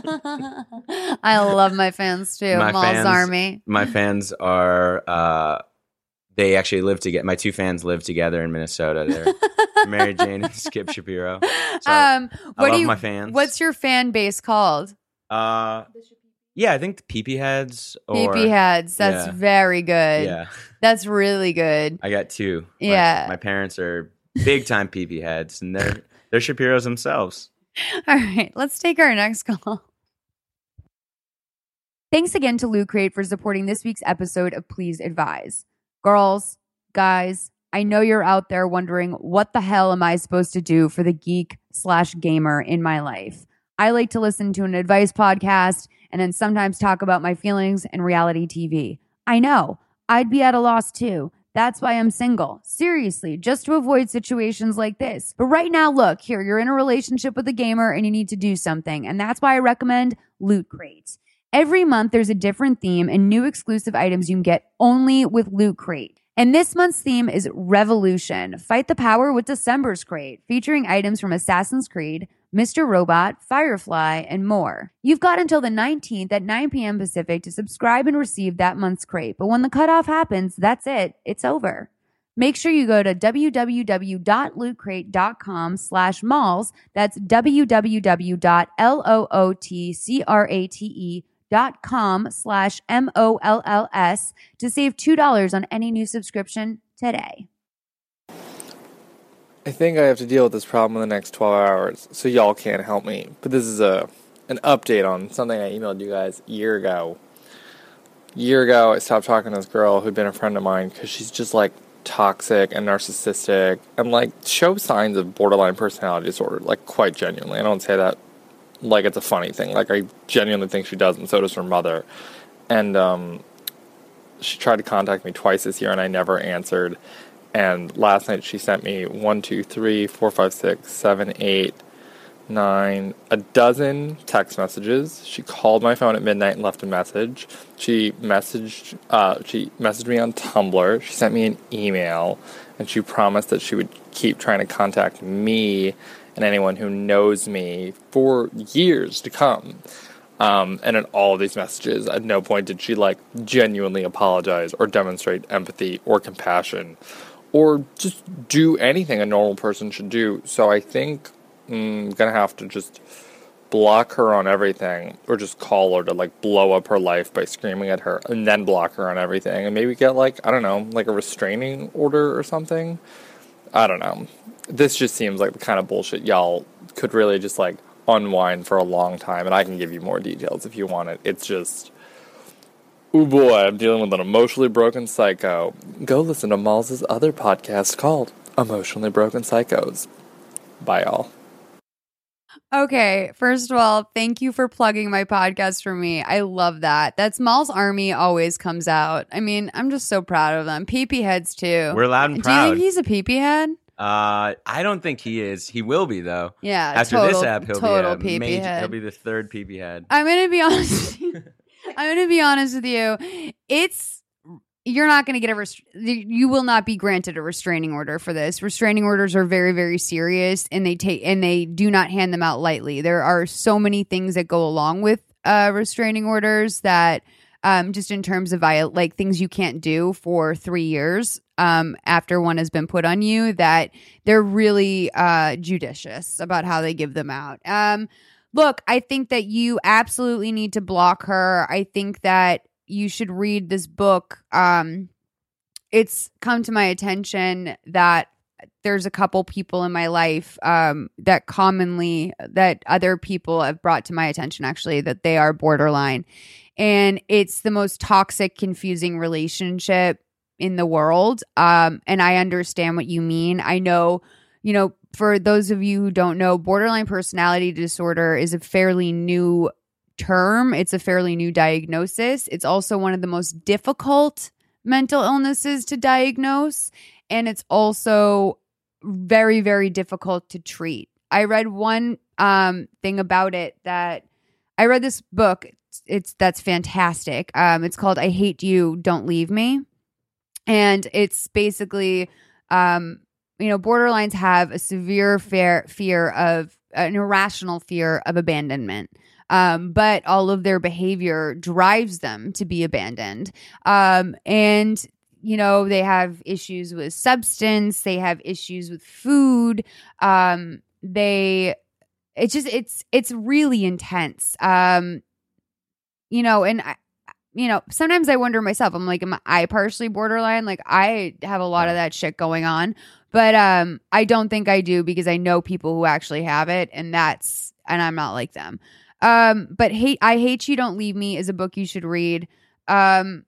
I love my fans too. My Mal's fans- Army. My fans are. Uh, they actually live together. My two fans live together in Minnesota. They're Mary Jane and Skip Shapiro. So um, I what love do you? my fans. What's your fan base called? Uh, yeah, I think the Pee Pee Heads or P P Heads. That's yeah. very good. Yeah. That's really good. I got two. Yeah. My, my parents are big time pee pee heads, and they're they're Shapiros themselves. All right, let's take our next call. Thanks again to Loot Crate for supporting this week's episode of Please Advise. Girls, guys, I know you're out there wondering, what the hell am I supposed to do for the geek slash gamer in my life? I like to listen to an advice podcast and then sometimes talk about my feelings and reality T V. I know, I'd be at a loss too. That's why I'm single. Seriously, just to avoid situations like this. But right now, look, here, you're in a relationship with a gamer and you need to do something. And that's why I recommend Loot Crate. Every month, there's a different theme and new exclusive items you can get only with Loot Crate. And this month's theme is Revolution. Fight the power with December's Crate, featuring items from Assassin's Creed, Mister Robot, Firefly, and more. You've got until the nineteenth at nine p.m. Pacific to subscribe and receive that month's crate. But when the cutoff happens, that's it. It's over. Make sure you go to www.lootcrate.com slash malls. That's www.lootcrate.com slash M O L L S to save two dollars on any new subscription today. I think I have to deal with this problem in the next twelve hours, so y'all can't help me. But this is a an update on something I emailed you guys a year ago. A year ago, I stopped talking to this girl who'd been a friend of mine because she's just, like, toxic and narcissistic and, like, shows signs of borderline personality disorder, like, quite genuinely. I don't say that like it's a funny thing. Like, I genuinely think she does, and so does her mother. And um, she tried to contact me twice this year, and I never answered. And last night she sent me one, two, three, four, five, six, seven, eight, nine, a dozen text messages. She called my phone at midnight and left a message. She messaged, uh, she messaged me on Tumblr. She sent me an email, and she promised that she would keep trying to contact me and anyone who knows me for years to come. Um, and in all of these messages, at no point did she, like, genuinely apologize or demonstrate empathy or compassion or just do anything a normal person should do. So I think I'm going to have to just block her on everything, or just call her to, like, blow up her life by screaming at her, and then block her on everything, and maybe get, like, I don't know, like a restraining order or something. I don't know. This just seems like the kind of bullshit y'all could really just, like, unwind for a long time, and I can give you more details if you want it. It's just, oh boy, I'm dealing with an emotionally broken psycho. Go listen to Malls' other podcast called Emotionally Broken Psychos. Bye, y'all. Okay, first of all, thank you for plugging my podcast for me. I love that. That's Malls Army always comes out. I mean, I'm just so proud of them. Pee-pee heads, too. We're loud and Do proud. you think he's a pee-pee head? Uh, I don't think he is. He will be, though. Yeah, After total, this app, he'll total be a pee-pee major, head. he'll be the third P P head. I'm gonna be honest. I'm gonna be honest with you. It's you're not gonna get a rest- you will not be granted a restraining order for this. Restraining orders are very, very serious, and they take and they do not hand them out lightly. There are so many things that go along with uh, restraining orders that. Um, just in terms of viol- like things you can't do for three years um, after one has been put on you, that they're really uh, judicious about how they give them out. Um, look, I think that you absolutely need to block her. I think that you should read this book. Um, it's come to my attention that there's a couple people in my life um, that commonly, that other people have brought to my attention, actually, that they are borderline. And it's the most toxic, confusing relationship in the world. Um, and I understand what you mean. I know, you know, for those of you who don't know, borderline personality disorder is a fairly new term. It's a fairly new diagnosis. It's also one of the most difficult mental illnesses to diagnose. And it's also very, very difficult to treat. I read one um, thing about it that I read this book. It's that's fantastic. Um, it's called I Hate You, Don't Leave Me. And it's basically, um, you know, borderlines have a severe fear, fear of, an irrational fear of abandonment. Um, but all of their behavior drives them to be abandoned. Um, and, you know, they have issues with substance. They have issues with food. Um, they, it's just, it's, it's really intense. Um, You know, and I, you know, sometimes I wonder myself, I'm like, am I partially borderline? Like I have a lot of that shit going on, but um, I don't think I do because I know people who actually have it, and that's, and I'm not like them. Um, but hate, I Hate You, Don't Leave Me is a book you should read. Um,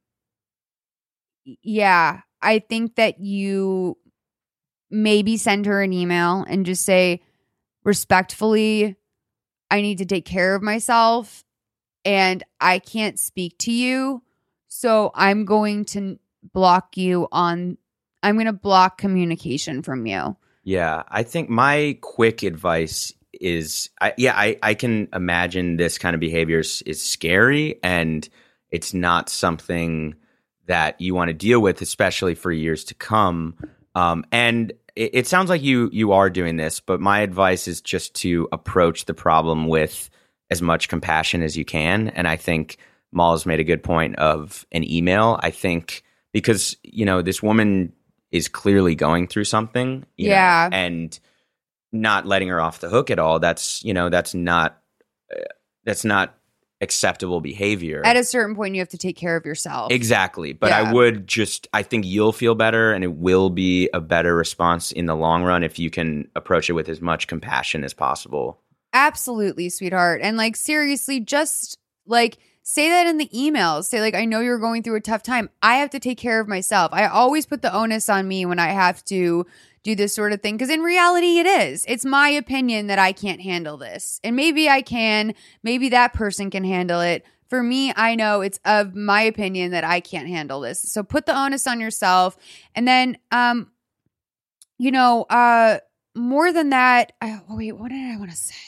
yeah, I think that you maybe send her an email and just say, respectfully, I need to take care of myself and I can't speak to you. So I'm going to block you on, I'm going to block communication from you. Yeah, I think my quick advice is, I, yeah, I, I can imagine this kind of behavior is, is scary, and it's not something that you want to deal with, especially for years to come. Um, and it, it sounds like you you are doing this, but my advice is just to approach the problem with as much compassion as you can. And I think Mal's made a good point of an email. I think because, you know, this woman is clearly going through something, you yeah, know, and not letting her off the hook at all. That's, you know, that's not uh, that's not acceptable behavior. At a certain point, you have to take care of yourself. Exactly. But yeah. I would just, I think you'll feel better, and it will be a better response in the long run if you can approach it with as much compassion as possible. Absolutely, sweetheart. And like, seriously, just like say that in the emails. Say like, I know you're going through a tough time. I have to take care of myself. I always put the onus on me when I have to do this sort of thing, because in reality it is. It's my opinion that I can't handle this. And maybe I can, maybe that person can handle it. For me, I know it's of my opinion that I can't handle this. So put the onus on yourself. And then, um, you know, uh, more than that, I, oh wait, what did I want to say?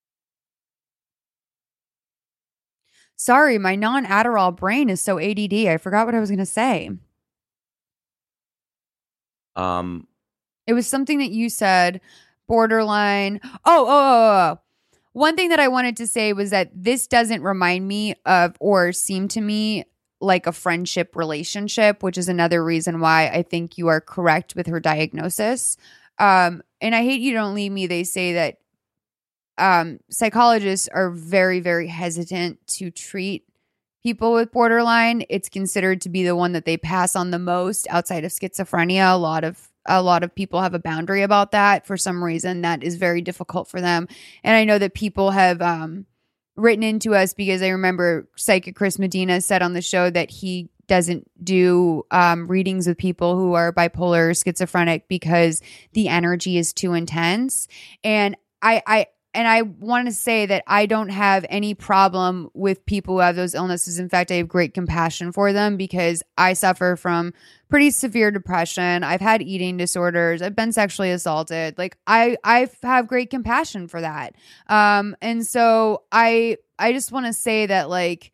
Sorry, my non-Adderall brain is so A D D. I forgot what I was going to say. Um, It was something that you said, borderline. Oh, oh, oh, oh. One thing that I wanted to say was that this doesn't remind me of or seem to me like a friendship relationship, which is another reason why I think you are correct with her diagnosis. Um, and I Hate You, Don't Leave Me. They say that um, psychologists are very, very hesitant to treat people with borderline. It's considered to be the one that they pass on the most outside of schizophrenia. A lot of A lot of people have a boundary about that. For some reason, that is very difficult for them. And I know that people have um, written into us, because I remember Psychic Chris Medina said on the show that he doesn't do um, readings with people who are bipolar or schizophrenic because the energy is too intense. And I, I and I want to say that I don't have any problem with people who have those illnesses. In fact, I have great compassion for them, because I suffer from pretty severe depression. I've had eating disorders. I've been sexually assaulted. Like I, I have great compassion for that. Um, and so I, I just want to say that like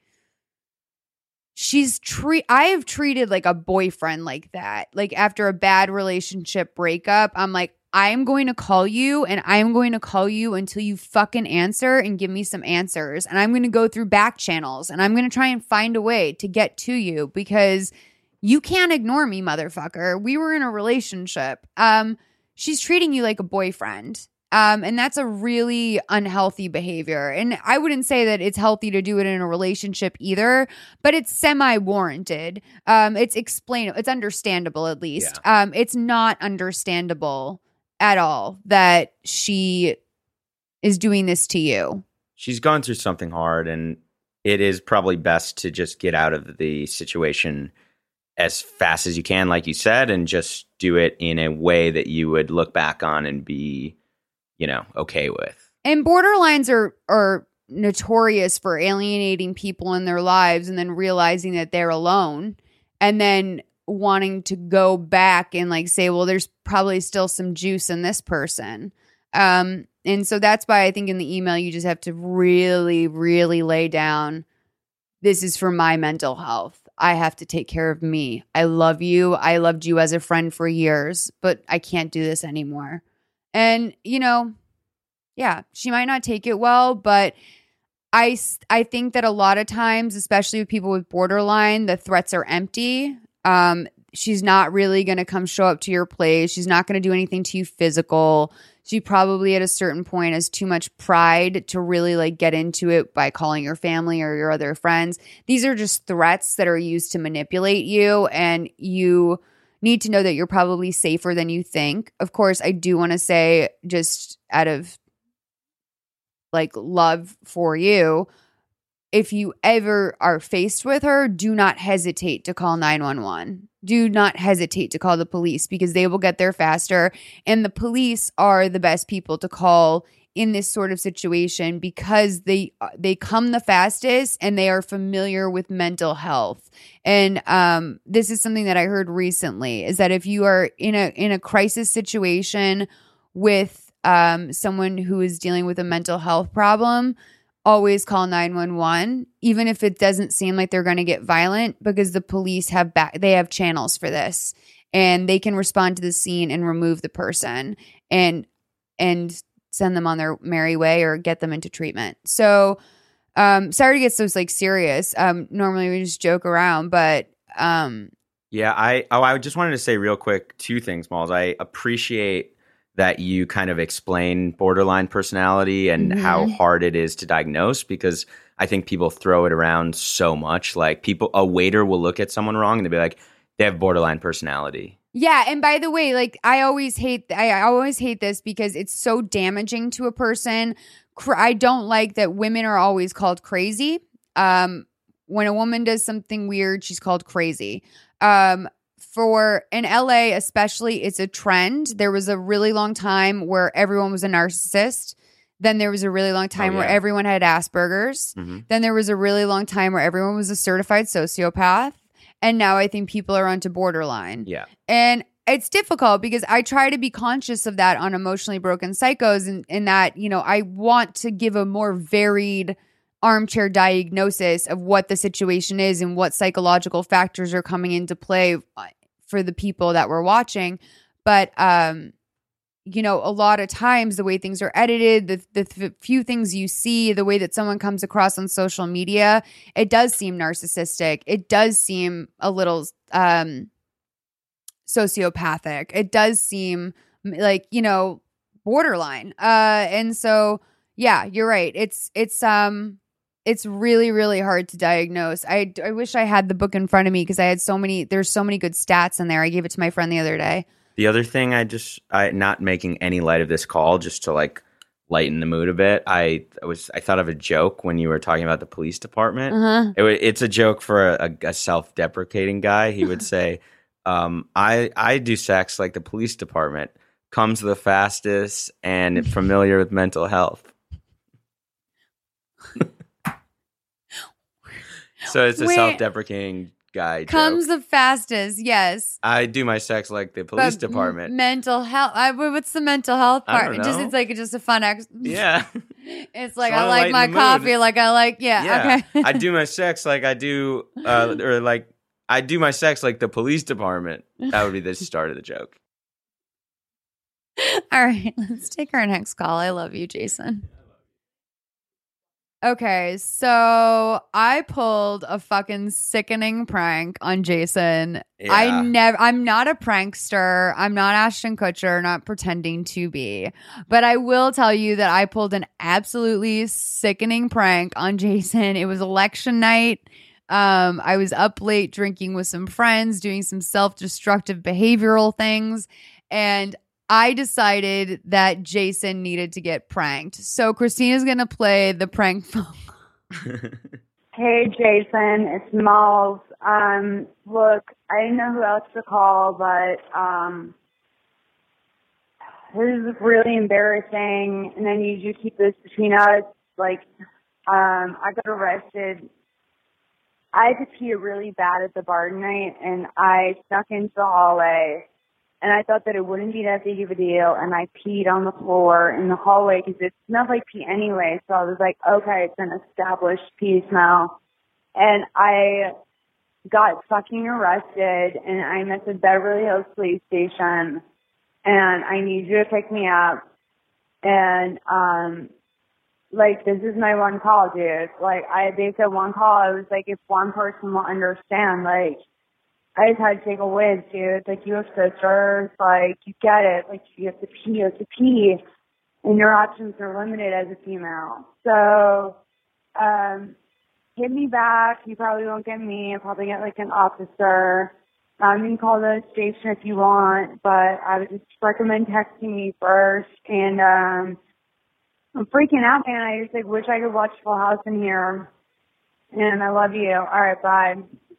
she's treat. I have treated like a boyfriend like that. Like after a bad relationship breakup, I'm like, I'm going to call you, and I'm going to call you until you fucking answer and give me some answers. And I'm going to go through back channels, and I'm going to try and find a way to get to you, because you can't ignore me, motherfucker. We were in a relationship. Um, she's treating you like a boyfriend. Um, and that's a really unhealthy behavior. And I wouldn't say that it's healthy to do it in a relationship either, but it's semi-warranted. Um, it's explainable. It's understandable, at least. Yeah. Um, it's not understandable at all that she is doing this to you. She's gone through something hard, and it is probably best to just get out of the situation as fast as you can, like you said, and just do it in a way that you would look back on and be, you know, okay with. And borderlines are are notorious for alienating people in their lives and then realizing that they're alone, and then wanting to go back and like say, well, there's probably still some juice in this person. Um, and so that's why I think in the email, you just have to really, really lay down, this is for my mental health. I have to take care of me. I love you. I loved you as a friend for years, but I can't do this anymore. And, you know, yeah, she might not take it well, but I, I think that a lot of times, especially with people with borderline, the threats are empty. Um, she's not really going to come show up to your place. She's not going to do anything to you physical. She probably at a certain point has too much pride to really like get into it by calling your family or your other friends. These are just threats that are used to manipulate you, and you need to know that you're probably safer than you think. Of course, I do want to say, just out of like love for you, if you ever are faced with her, do not hesitate to call nine one one. Do not hesitate to call the police, because they will get there faster. And the police are the best people to call in this sort of situation, because they they come the fastest and they are familiar with mental health. And um, this is something that I heard recently, is that if you are in a in a crisis situation with um, someone who is dealing with a mental health problem, always call nine one one, even if it doesn't seem like they're going to get violent, because the police have back, they have channels for this, and they can respond to the scene and remove the person and and send them on their merry way or get them into treatment. So um, sorry to get so like serious. Um, normally we just joke around, but um, yeah, I oh I just wanted to say real quick two things, Malls. I appreciate that you kind of explain borderline personality and mm-hmm. how hard it is to diagnose, because I think people throw it around so much. Like people, a waiter will look at someone wrong and they'll be like, they have borderline personality. Yeah, and by the way, like I always hate, I, I always hate this because it's so damaging to a person. I don't like that women are always called crazy. Um, when a woman does something weird, she's called crazy. Um, For in L A especially, it's a trend. There was a really long time where everyone was a narcissist. Then there was a really long time oh, yeah. where everyone had Asperger's. Mm-hmm. Then there was a really long time where everyone was a certified sociopath. And now I think people are onto borderline. Yeah. And it's difficult because I try to be conscious of that on Emotionally Broken Psychos, and in that, you know, I want to give a more varied armchair diagnosis of what the situation is and what psychological factors are coming into play for the people that we're watching. But, um, you know, a lot of times the way things are edited, the, the th- few things you see, the way that someone comes across on social media, it does seem narcissistic. It does seem a little um, sociopathic. It does seem like, you know, borderline. Uh, and so, yeah, you're right. It's, it's, um, It's really, really hard to diagnose. I, I wish I had the book in front of me, because I had so many, there's so many good stats in there. I gave it to my friend the other day. The other thing, I just, I not making any light of this call, just to like lighten the mood a bit. I, I was, I thought of a joke when you were talking about the police department. Uh-huh. It, it's a joke for a, a self-deprecating guy. He would say, um, I, I do sex like the police department, comes the fastest and familiar with mental health. So it's a Wait, self-deprecating guy comes joke. The fastest, yes. I do my sex like the police but department. M- mental health. I, what's the mental health part? I don't know. Just, it's like just a fun ex. Yeah. It's like I like my coffee, like I like yeah. yeah. Okay. I do my sex like I do, uh, or like I do my sex like the police department. That would be the start of the joke. All right, let's take our next call. I love you, Jason. Okay, so I pulled a fucking sickening prank on Jason. Yeah. I never I'm not a prankster. I'm not Ashton Kutcher, not pretending to be. But I will tell you that I pulled an absolutely sickening prank on Jason. It was election night. Um, I was up late drinking with some friends, doing some self-destructive behavioral things, and I decided that Jason needed to get pranked. So Christina's going to play the prank phone. Hey, Jason, it's Malls. Um, look, I didn't know who else to call, but um, this is really embarrassing, and I need you to keep this between us. Like, um, I got arrested. I had to pee really bad at the bar tonight, and I snuck into the hallway. And I thought that it wouldn't be that big of a deal, and I peed on the floor in the hallway because it smelled like pee anyway. So I was like, okay, it's an established pee smell. And I got fucking arrested, and I'm at the Beverly Hills Police Station, and I need you to pick me up. And, um, like, this is my one call, dude. Like, I, they said one call. I was like, if one person will understand, like, I just had to take a whiz, dude. Like, you have sisters. Like, you get it. Like, you have to pee. You have to pee. and your options are limited as a female. So, um, hit me back. You probably won't get me. I'll probably get like an officer. Um, you can call the station if you want, but I would just recommend texting me first. And um, I'm freaking out, man. I just like wish I could watch Full House in here. And I love you. All right, bye.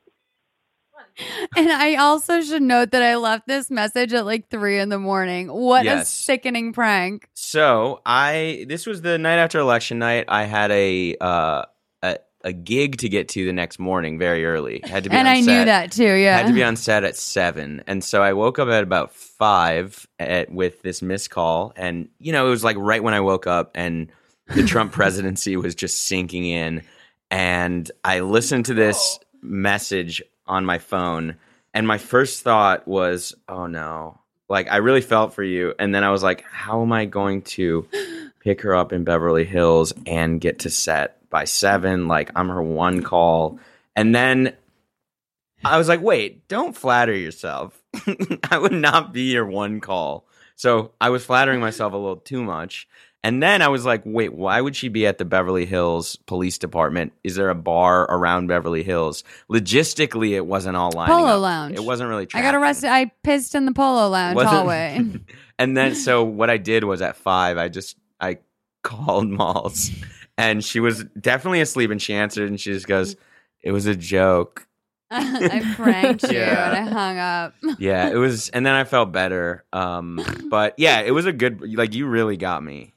And I also should note that I left this message at like three in the morning. What Yes. a sickening prank. So I this was the night after election night. I had a uh, a, a gig to get to the next morning very early. Had to be And on I set. knew that too, yeah. Had to be on set at seven, and so I woke up at about five at, with this missed call, and you know it was like right when I woke up, and the Trump presidency was just sinking in, and I listened to this message on my phone, and my first thought was, oh no, like I really felt for you, and then I was like, how am I going to pick her up in Beverly Hills and get to set by seven? Like I'm her one call. And then I was like, wait, don't flatter yourself. I would not be your one call. So I was flattering myself a little too much. And then I was like, wait, why would she be at the Beverly Hills Police Department? Is there a bar around Beverly Hills? Logistically, it wasn't all lining Polo up. Lounge. It wasn't really I tracking. got arrested. I pissed in the Polo Lounge Wasn't- hallway. And then, so what I did was at five, I just, I called Malls, and she was definitely asleep, and she answered, and she just goes, it was a joke. I pranked you Yeah. and I hung up. Yeah, it was, and then I felt better. Um, but yeah, it was a good, like, you really got me.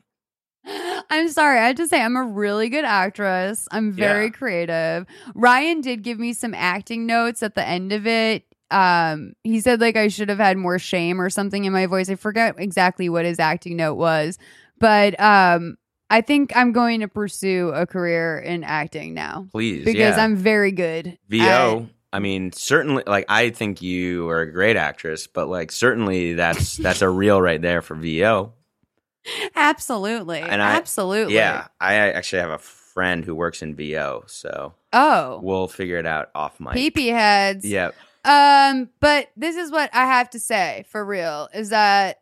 I'm sorry. I have to say, I'm a really good actress. I'm very Yeah. creative. Ryan did give me some acting notes at the end of it. Um, he said like I should have had more shame or something in my voice. I forget exactly what his acting note was, but um, I think I'm going to pursue a career in acting now Please, because yeah. I'm very good. V at O. it. I mean, certainly, like, I think you are a great actress, but like, certainly, that's that's a reel right there for V O. Absolutely, And I- absolutely. Yeah, I actually have a friend who works in V O, so Oh, we'll figure it out off mic. pee-pee heads. Yeah. Um, but this is what I have to say for real is that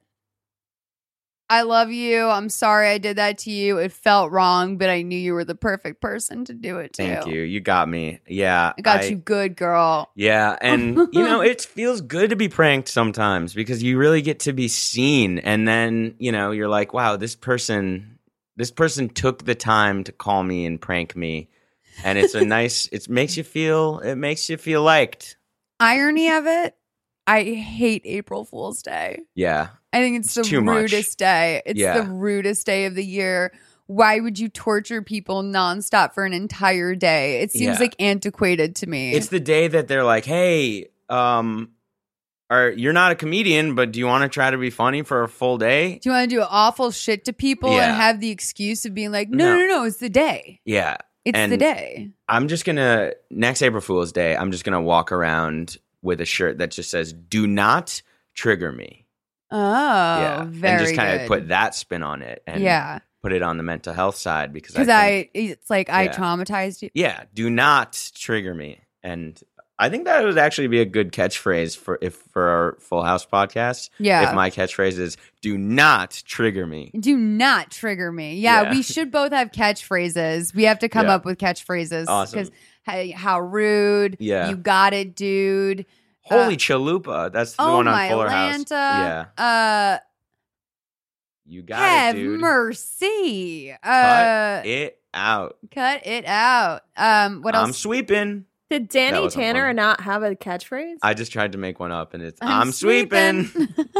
I love you. I'm sorry I did that to you. It felt wrong, but I knew you were the perfect person to do it to. Thank you. You got me. Yeah. I got I- you good, girl. Yeah, and you know, it feels good to be pranked sometimes because you really get to be seen, and then, you know, you're like, wow, this person this person took the time to call me and prank me. And it's a nice it makes you feel it makes you feel liked. Irony of it, I hate April Fool's Day. Yeah. I think it's, It's the too much. rudest day. It's Yeah. the rudest day of the year. Why would you torture people nonstop for an entire day? It seems Yeah. like antiquated to me. It's the day that they're like, "Hey, um are you're not a comedian, but do you want to try to be funny for a full day?" Do you want to do awful shit to people Yeah. and have the excuse of being like, no, No. no, no, no, it's the day. Yeah. It's And the day. I'm just gonna next April Fool's Day. I'm just gonna walk around with a shirt that just says "Do not trigger me." Oh, yeah, very and just kind good. of put that spin on it, and yeah, put it on the mental health side because I, because I, think, it's like I Yeah. traumatized you. yeah, do not trigger me, and I think that would actually be a good catchphrase for if for our Full House podcast. Yeah. if my catchphrase is "Do not trigger me." Do not trigger me. Yeah, Yeah. we should both have catchphrases. We have to come Yeah. up with catchphrases. Awesome. Because hey, how rude. Yeah. You got it, dude. Holy Uh, chalupa! That's the oh one on my Fuller Lanta. House. Yeah, Uh, you got have it, dude. mercy. Uh, Cut it out. cut it out. Um, what I'm else? sweeping. Did That Danny wasn't Tanner funny. not have a catchphrase? I just tried to make one up, and it's I'm I'm, sweeping.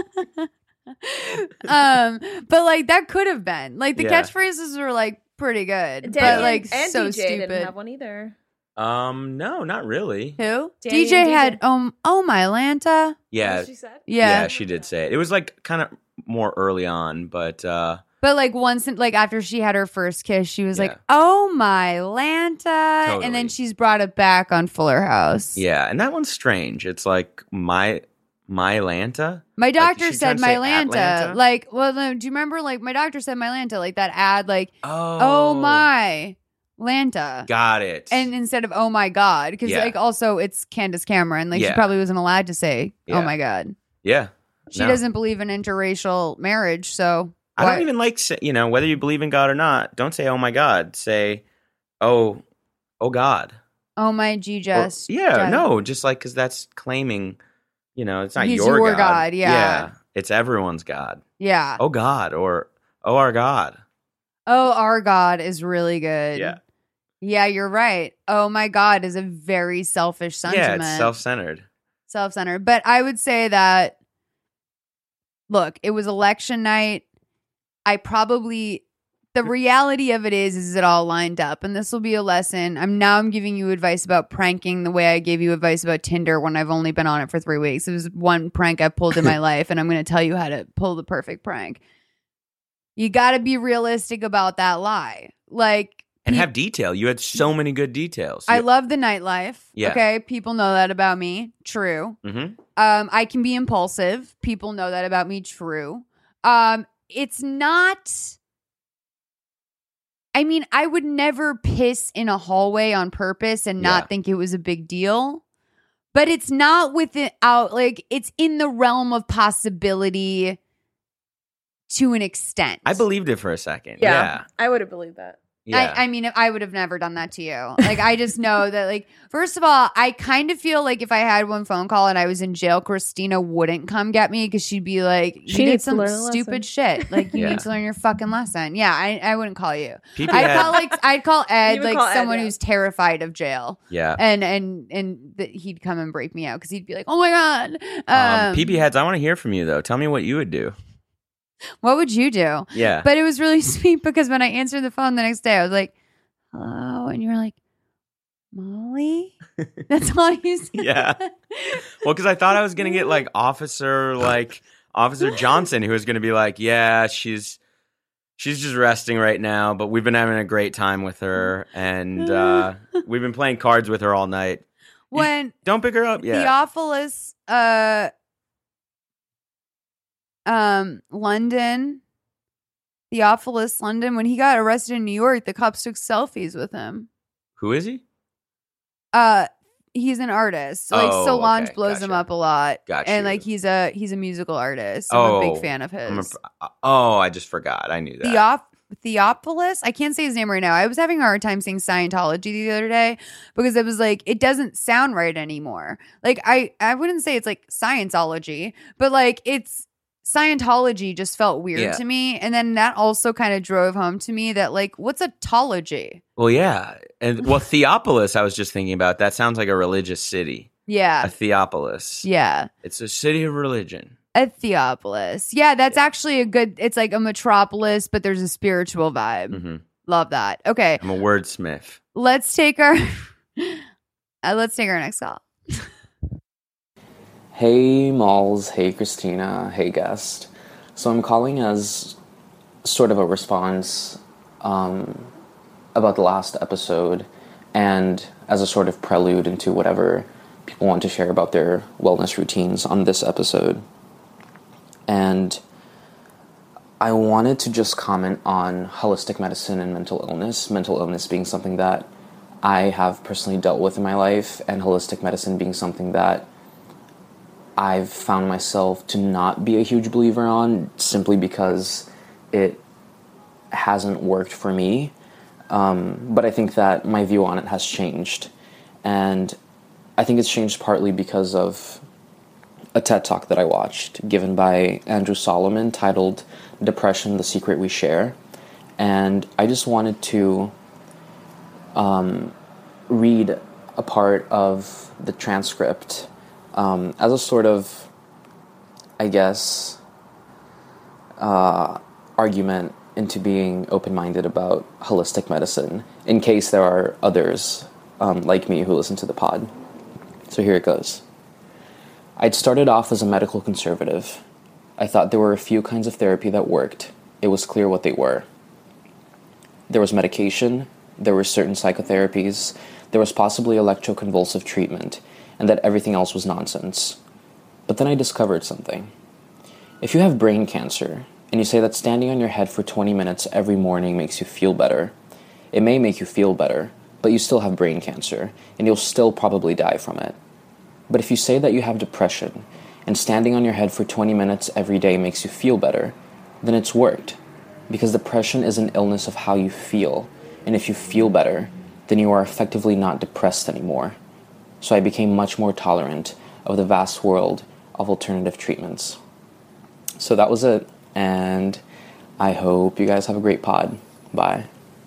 um, but like that could have been like the Yeah. catchphrases were like pretty good, Danny but like and so D J stupid. didn't have one either. Um, no, not really. Who? Danny D J and had D J. um oh my Lanta. Yeah, She said. yeah, Yeah. she did say it. It was like kind of more early on, but uh, But like once, in, like after she had her first kiss, she was Yeah. like, "Oh my Lanta," Totally. and then she's brought it back on Fuller House. yeah, and that one's strange. It's like my my Lanta. My doctor she's said trying my to say Lanta. Atlanta? Like, well, no, do you remember? Like my doctor said my Lanta. Like that ad. Like, Oh, oh, my Lanta. got it. And instead of oh my god, because Yeah. like also it's Candace Cameron. Like she Yeah. probably wasn't allowed to say Yeah. oh my god. yeah, She No. doesn't believe in interracial marriage, so I don't even like, say- you know, whether you believe in God or not, don't say, oh my God. Say, oh, oh God. Oh my Jesus. Or, yeah, Just- no, just like, because that's claiming, you know, it's not He's your, your God. God, yeah. Yeah, it's everyone's God. Yeah. Oh God, or oh our God. Oh, our God is really good. Yeah. Yeah, you're right. Oh my God is a very selfish sentiment. Yeah, it's self-centered. Self-centered. But I would say that, look, it was election night. I probably, the reality of it is, is it all lined up. And this will be a lesson. I'm now I'm giving you advice about pranking the way I gave you advice about Tinder when I've only been on it for three weeks. It was one prank I've pulled in my life, and I'm going to tell you how to pull the perfect prank. You got to be realistic about that lie. Like, And pe- have detail. You had so many good details. I You- love the nightlife. Yeah. Okay. People know that about me. True. Mhm. Um, I can be impulsive. People know that about me. True. Um, it's not. I mean, I would never piss in a hallway on purpose and not Yeah. think it was a big deal. But it's not without, like, it's in the realm of possibility to an extent. I believed it for a second. Yeah, Yeah. I would have believed that. Yeah. I, I mean, I would have never done that to you. Like, I just know that, like, first of all, I kind of feel like if I had one phone call and I was in jail, Christina wouldn't come get me because she'd be like, you She did needs to some learn a stupid lesson. shit. Like, you Yeah. need to learn your fucking lesson. Yeah, I, I wouldn't call you. P P I'd had- call, like, I'd call Ed, You would like, call Ed, someone yeah. who's terrified of jail. yeah. And, and, and th- he'd come and break me out because he'd be like, oh my God. Um, Um, P P heads, I want to hear from you though. Tell me what you would do. what would you do? Yeah. But it was really sweet because when I answered the phone the next day, I was like, hello. And you were like, Molly? That's all you said. Yeah. Well, because I thought I was gonna get like Officer like Officer Johnson, who was gonna be like, yeah, she's she's just resting right now, but we've been having a great time with her, and uh, we've been playing cards with her all night. You- When don't pick her up yet. Theophilus, uh, um, London, Theophilus London, when he got arrested in New York, the cops took selfies with him. Who is he? Uh, he's an artist. So, like Oh, Solange okay. blows him Gotcha. up a lot. Got And you. like he's a he's a musical artist. So I'm a Oh, big fan of his. I'm a, oh, I just forgot. I knew that. Theoph- Theophilus? I can't say his name right now. I was having a hard time saying Scientology the other day because it was like it doesn't sound right anymore. Like I I wouldn't say it's like Scientology, but like it's Scientology just felt weird Yeah. to me. And then that also kind of drove home to me that like what's a tology? Well, yeah, and well, Theopolis. I was just thinking about. That sounds like a religious city. A Yeah. Theopolis. Yeah. It's a city of religion. A Theopolis. Yeah, that's actually a good it's like a metropolis, but there's a spiritual vibe. hmm Love that. Okay. I'm a wordsmith. Let's take our uh, let's take our next call. Hey Malls, hey Christina, hey guest. So I'm calling as sort of a response um, about the last episode and as a sort of prelude into whatever people want to share about their wellness routines on this episode. And I wanted to just comment on holistic medicine and mental illness, mental illness being something that I have personally dealt with in my life, and holistic medicine being something that I've found myself to not be a huge believer on simply because it hasn't worked for me. Um, but I think that my view on it has changed. And I think it's changed partly because of a TED Talk that I watched given by Andrew Solomon titled Depression, the Secret We Share. And I just wanted to um, read a part of the transcript Um, as a sort of, I guess, uh, argument into being open-minded about holistic medicine, in case there are others um, like me who listen to the pod. So here it goes. I'd started off as a medical conservative. I thought there were a few kinds of therapy that worked. It was clear what they were. There was medication, there were certain psychotherapies, there was possibly electroconvulsive treatment, and that everything else was nonsense. But then I discovered something. If you have brain cancer, and you say that standing on your head for twenty minutes every morning makes you feel better, it may make you feel better, but you still have brain cancer, and you'll still probably die from it. But if you say that you have depression, and standing on your head for twenty minutes every day makes you feel better, then it's worked, because depression is an illness of how you feel, and if you feel better, then you are effectively not depressed anymore. So I became much more tolerant of the vast world of alternative treatments. So that was it, and I hope you guys have a great pod. Bye.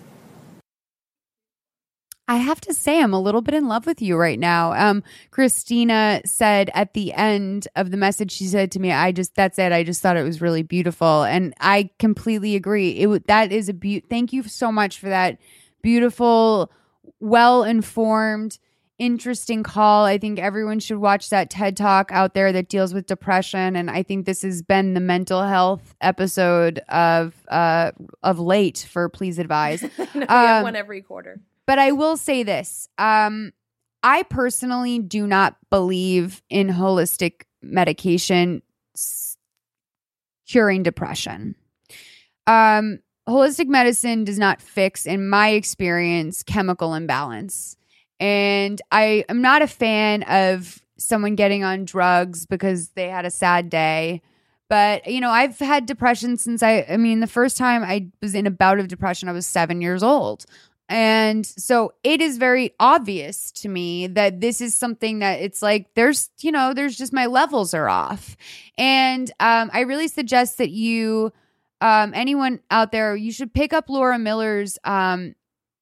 I have to say, I'm a little bit in love with you right now. Um, Christina said at the end of the message, she said to me, I just, that's it. I just thought it was really beautiful. And I completely agree. It w- that is a beaut. Thank you so much for that beautiful, well-informed, interesting call. I think everyone should watch that TED Talk out there that deals with depression. And I think this has been the mental health episode of, uh, of late for Please Advise. No, we um, have one every quarter. But I will say this. Um, I personally do not believe in holistic medication s- curing depression. Um, holistic medicine does not fix, in my experience, chemical imbalance. And I am not a fan of someone getting on drugs because they had a sad day. But, you know, I've had depression since I, I mean, the first time I was in a bout of depression, I was seven years old. And so it is very obvious to me that this is something that it's like, there's, you know, there's just my levels are off. And um, I really suggest that you, um, anyone out there, you should pick up Laura Miller's um,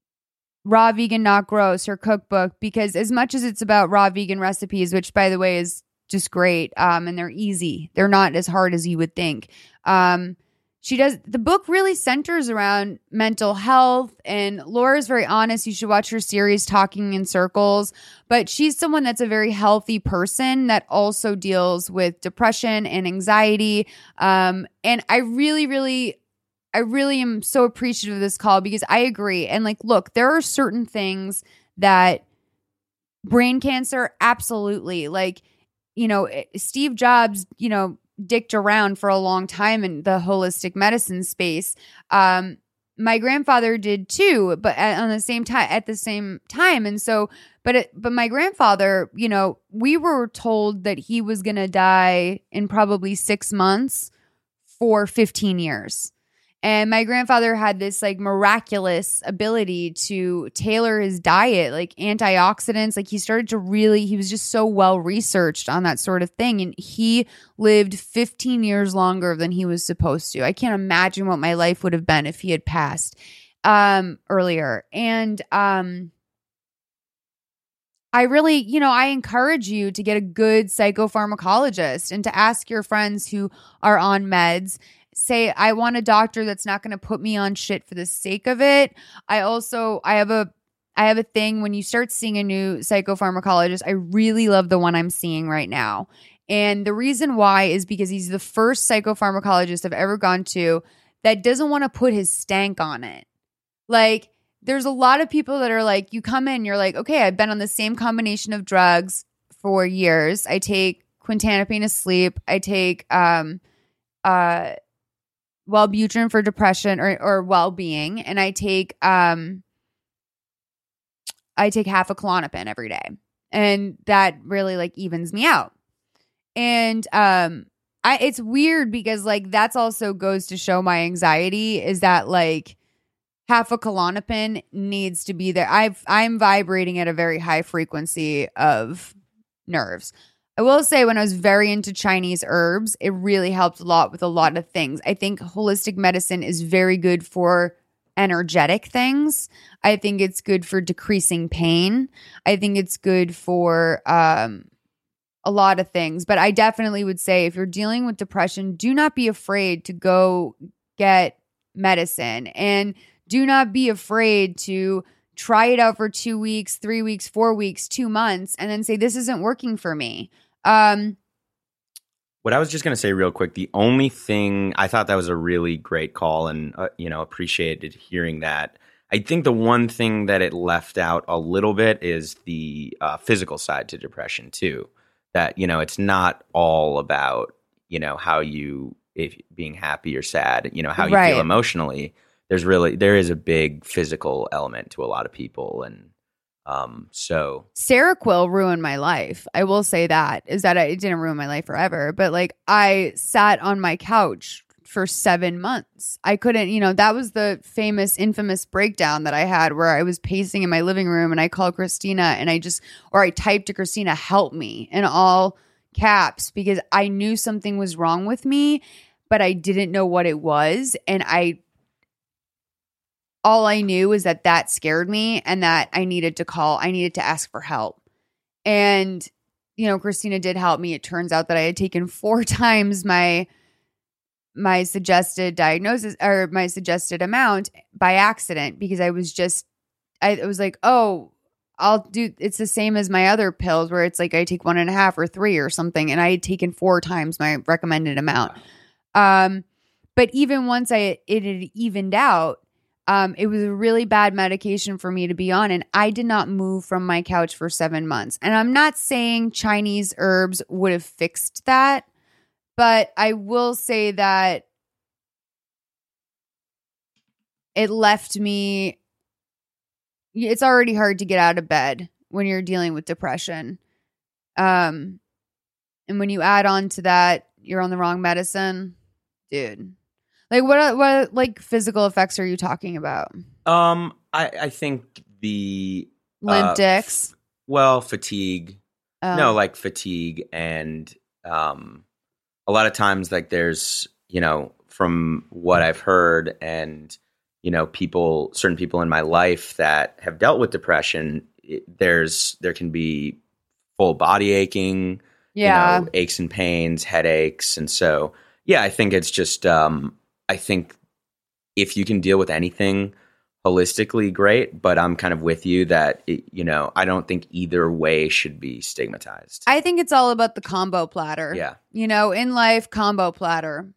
Raw Vegan Not Gross, her cookbook, because as much as it's about raw vegan recipes, which by the way is just great, um, and they're easy, they're not as hard as you would think. Um, She does, the book really centers around mental health, and Laura's very honest. You should watch her series, Talking in Circles. But she's someone that's a very healthy person that also deals with depression and anxiety. Um, and I really, really, I really am so appreciative of this call because I agree. And like, look, there are certain things that brain cancer, absolutely. Like, you know, Steve Jobs, you know, dicked around for a long time in the holistic medicine space. Um, my grandfather did too, but at, on the same time, at the same time. And so, but, it, but my grandfather, you know, we were told that he was going to die in probably six months for fifteen years. And my grandfather had this like miraculous ability to tailor his diet, like antioxidants. Like he started to really, he was just so well researched on that sort of thing. And he lived fifteen years longer than he was supposed to. I can't imagine what my life would have been if he had passed um, earlier. And um, I really, you know, I encourage you to get a good psychopharmacologist and to ask your friends who are on meds. Say, I want a doctor that's not going to put me on shit for the sake of it. I also, I have a, I have a thing when you start seeing a new psychopharmacologist, I really love the one I'm seeing right now. And the reason why is because he's the first psychopharmacologist I've ever gone to that doesn't want to put his stank on it. Like, there's a lot of people that are like, you come in, you're like, okay, I've been on the same combination of drugs for years. I take quintanilide to sleep. I take, um, uh, Wellbutrin for depression or, or well-being. And I take, um, I take half a Klonopin every day. And that really like evens me out. And, um, I, it's weird because like, that's also goes to show my anxiety is that like half a Klonopin needs to be there. I've, I'm vibrating at a very high frequency of nerves. I will say when I was very into Chinese herbs, it really helped a lot with a lot of things. I think holistic medicine is very good for energetic things. I think it's good for decreasing pain. I think it's good for um, a lot of things. But I definitely would say if you're dealing with depression, do not be afraid to go get medicine. And do not be afraid to try it out for two weeks, three weeks, four weeks, two months, and then say, this isn't working for me. Um, what I was just going to say real quick, the only thing I thought that was a really great call and, uh, you know, appreciated hearing that. I think the one thing that it left out a little bit is the uh, physical side to depression too. That, you know, it's not all about, you know, how you, if being happy or sad, you know, how you Right. feel emotionally. There's really, there is a big physical element to a lot of people. And um, so. Seroquel ruined my life. I will say that, is that it didn't ruin my life forever. But like I sat on my couch for seven months. I couldn't, you know, that was the famous, infamous breakdown that I had where I was pacing in my living room and I called Christina and I just, or I typed to Christina, help me, in all caps, because I knew something was wrong with me, but I didn't know what it was. And I, all I knew was that that scared me and that I needed to call, I needed to ask for help. And, you know, Christina did help me. It turns out that I had taken four times my my suggested diagnosis or my suggested amount by accident because I was just, I it was like, oh, I'll do, it's the same as my other pills where it's like I take one and a half or three or something. And I had taken four times my recommended amount. Um, but even once I, it had evened out, um, it was a really bad medication for me to be on. And I did not move from my couch for seven months. And I'm not saying Chinese herbs would have fixed that. But I will say that it left me, it's already hard to get out of bed when you're dealing with depression. Um, and when you add on to that, you're on the wrong medicine, dude. Like what, what like physical effects are you talking about? Um, I, I think the limp uh, dicks. F- well, fatigue. Oh. No, like fatigue and um. A lot of times, like there's, you know, from what I've heard and, you know, people, certain people in my life that have dealt with depression, it, there's, there can be full body aching, yeah, you know, aches and pains, headaches. And so, yeah, I think it's just, um, I think if you can deal with anything holistically, great. But I'm kind of with you that, it, you know, I don't think either way should be stigmatized. I think it's all about the combo platter. Yeah. You know, in life, combo platter.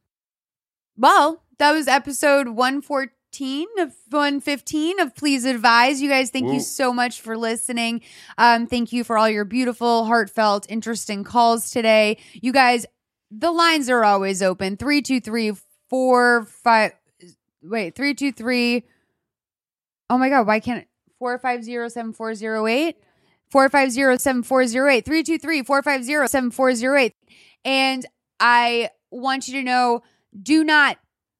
Well, that was episode one fourteen of one fifteen of Please Advise. You guys, thank Woo. you so much for listening. Um, thank you for all your beautiful, heartfelt, interesting calls today. You guys, the lines are always open. three two three, four five Wait, three two three Oh my God, why can't it? four five zero, seven four zero eight four five zero, seven four zero eight three two three, four five zero, seven four zero eight And I want you to know, do not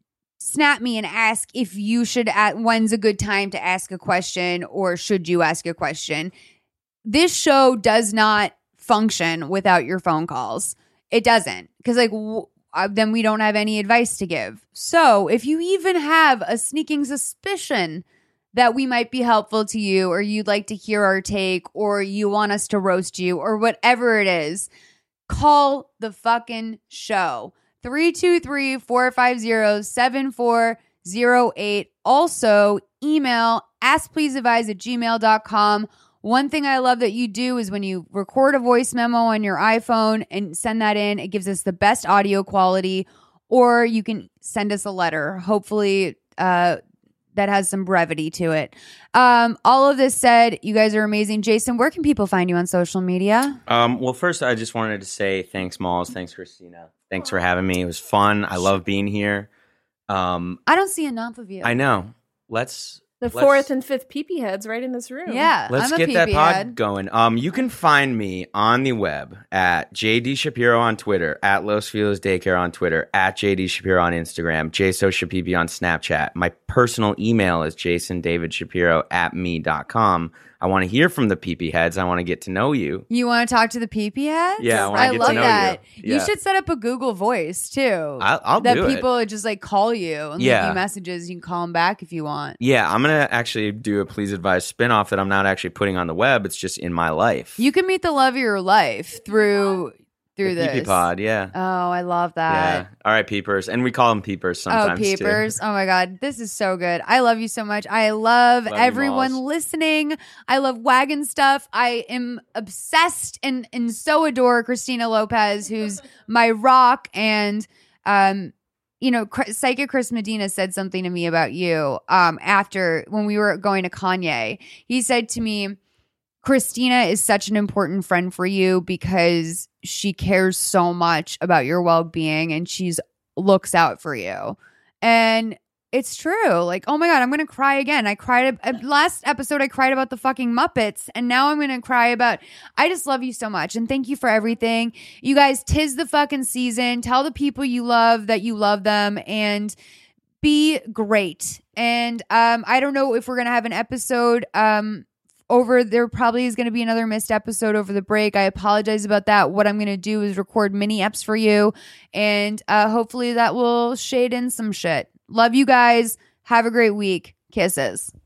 snap me and ask if you should, at when's a good time to ask a question or should you ask a question. This show does not function without your phone calls. It doesn't. Because like, w- uh, then we don't have any advice to give. So if you even have a sneaking suspicion that we might be helpful to you or you'd like to hear our take or you want us to roast you or whatever it is, call the fucking show. three two three, four five zero, seven four zero eight Also, email askpleaseadvise at gmail dot com. One thing I love that you do is when you record a voice memo on your iPhone and send that in, it gives us the best audio quality, or you can send us a letter. Hopefully, uh, that has some brevity to it. Um, all of this said, you guys are amazing. Jason, where can people find you on social media? Um, well, first, I just wanted to say thanks, Malls. Thanks, Christina. Thanks for having me. It was fun. I love being here. Um, I don't see enough of you. I know. Let's... The let's, fourth and fifth pee-pee heads right in this room. Yeah, Let's I'm a get that P P pod head. going. Um, you can find me on the web at J D Shapiro on Twitter, at Los Feliz Daycare on Twitter, at J D Shapiro on Instagram, JSoShapipi on Snapchat. My personal email is jasondavidshapiro at me dot com. I want to hear from the P P heads. I want to get to know you. You want to talk to the P P heads? Yeah, I wanna get to love know that. you. You Yeah. should set up a Google Voice too. I'll, I'll that do it. people just like call you and leave Yeah. you messages. You can call them back if you want. Yeah, I'm going to actually do a Please Advise spinoff that I'm not actually putting on the web. It's just in my life. You can meet the love of your life through through the this. P P pod, yeah. Oh, I love Yeah. that. All right, peepers. And we call them peepers Oh, sometimes peepers. too. Oh my God. This is so good. I love you so much. I love, Love you, everyone Malls. listening. I love wagon stuff. I am obsessed and, and so adore Christina Lopez, who's my rock. And, um, you know, Psychic Chris Medina said something to me about you um, after when we were going to Kanye. He said to me, Christina is such an important friend for you because she cares so much about your well-being and she's looks out for you. And It's true. Like, oh my God, I'm going to cry again. I cried. Uh, last episode, I cried about the fucking Muppets. And now I'm going to cry about. I just love you so much. And thank you for everything. You guys, 'tis the fucking season. Tell the people you love that you love them. And be great. And um, I don't know if we're going to have an episode um, over. There probably is going to be another missed episode over the break. I apologize about that. What I'm going to do is record mini eps for you. And uh, hopefully that will shade in some shit. Love you guys. Have a great week. Kisses.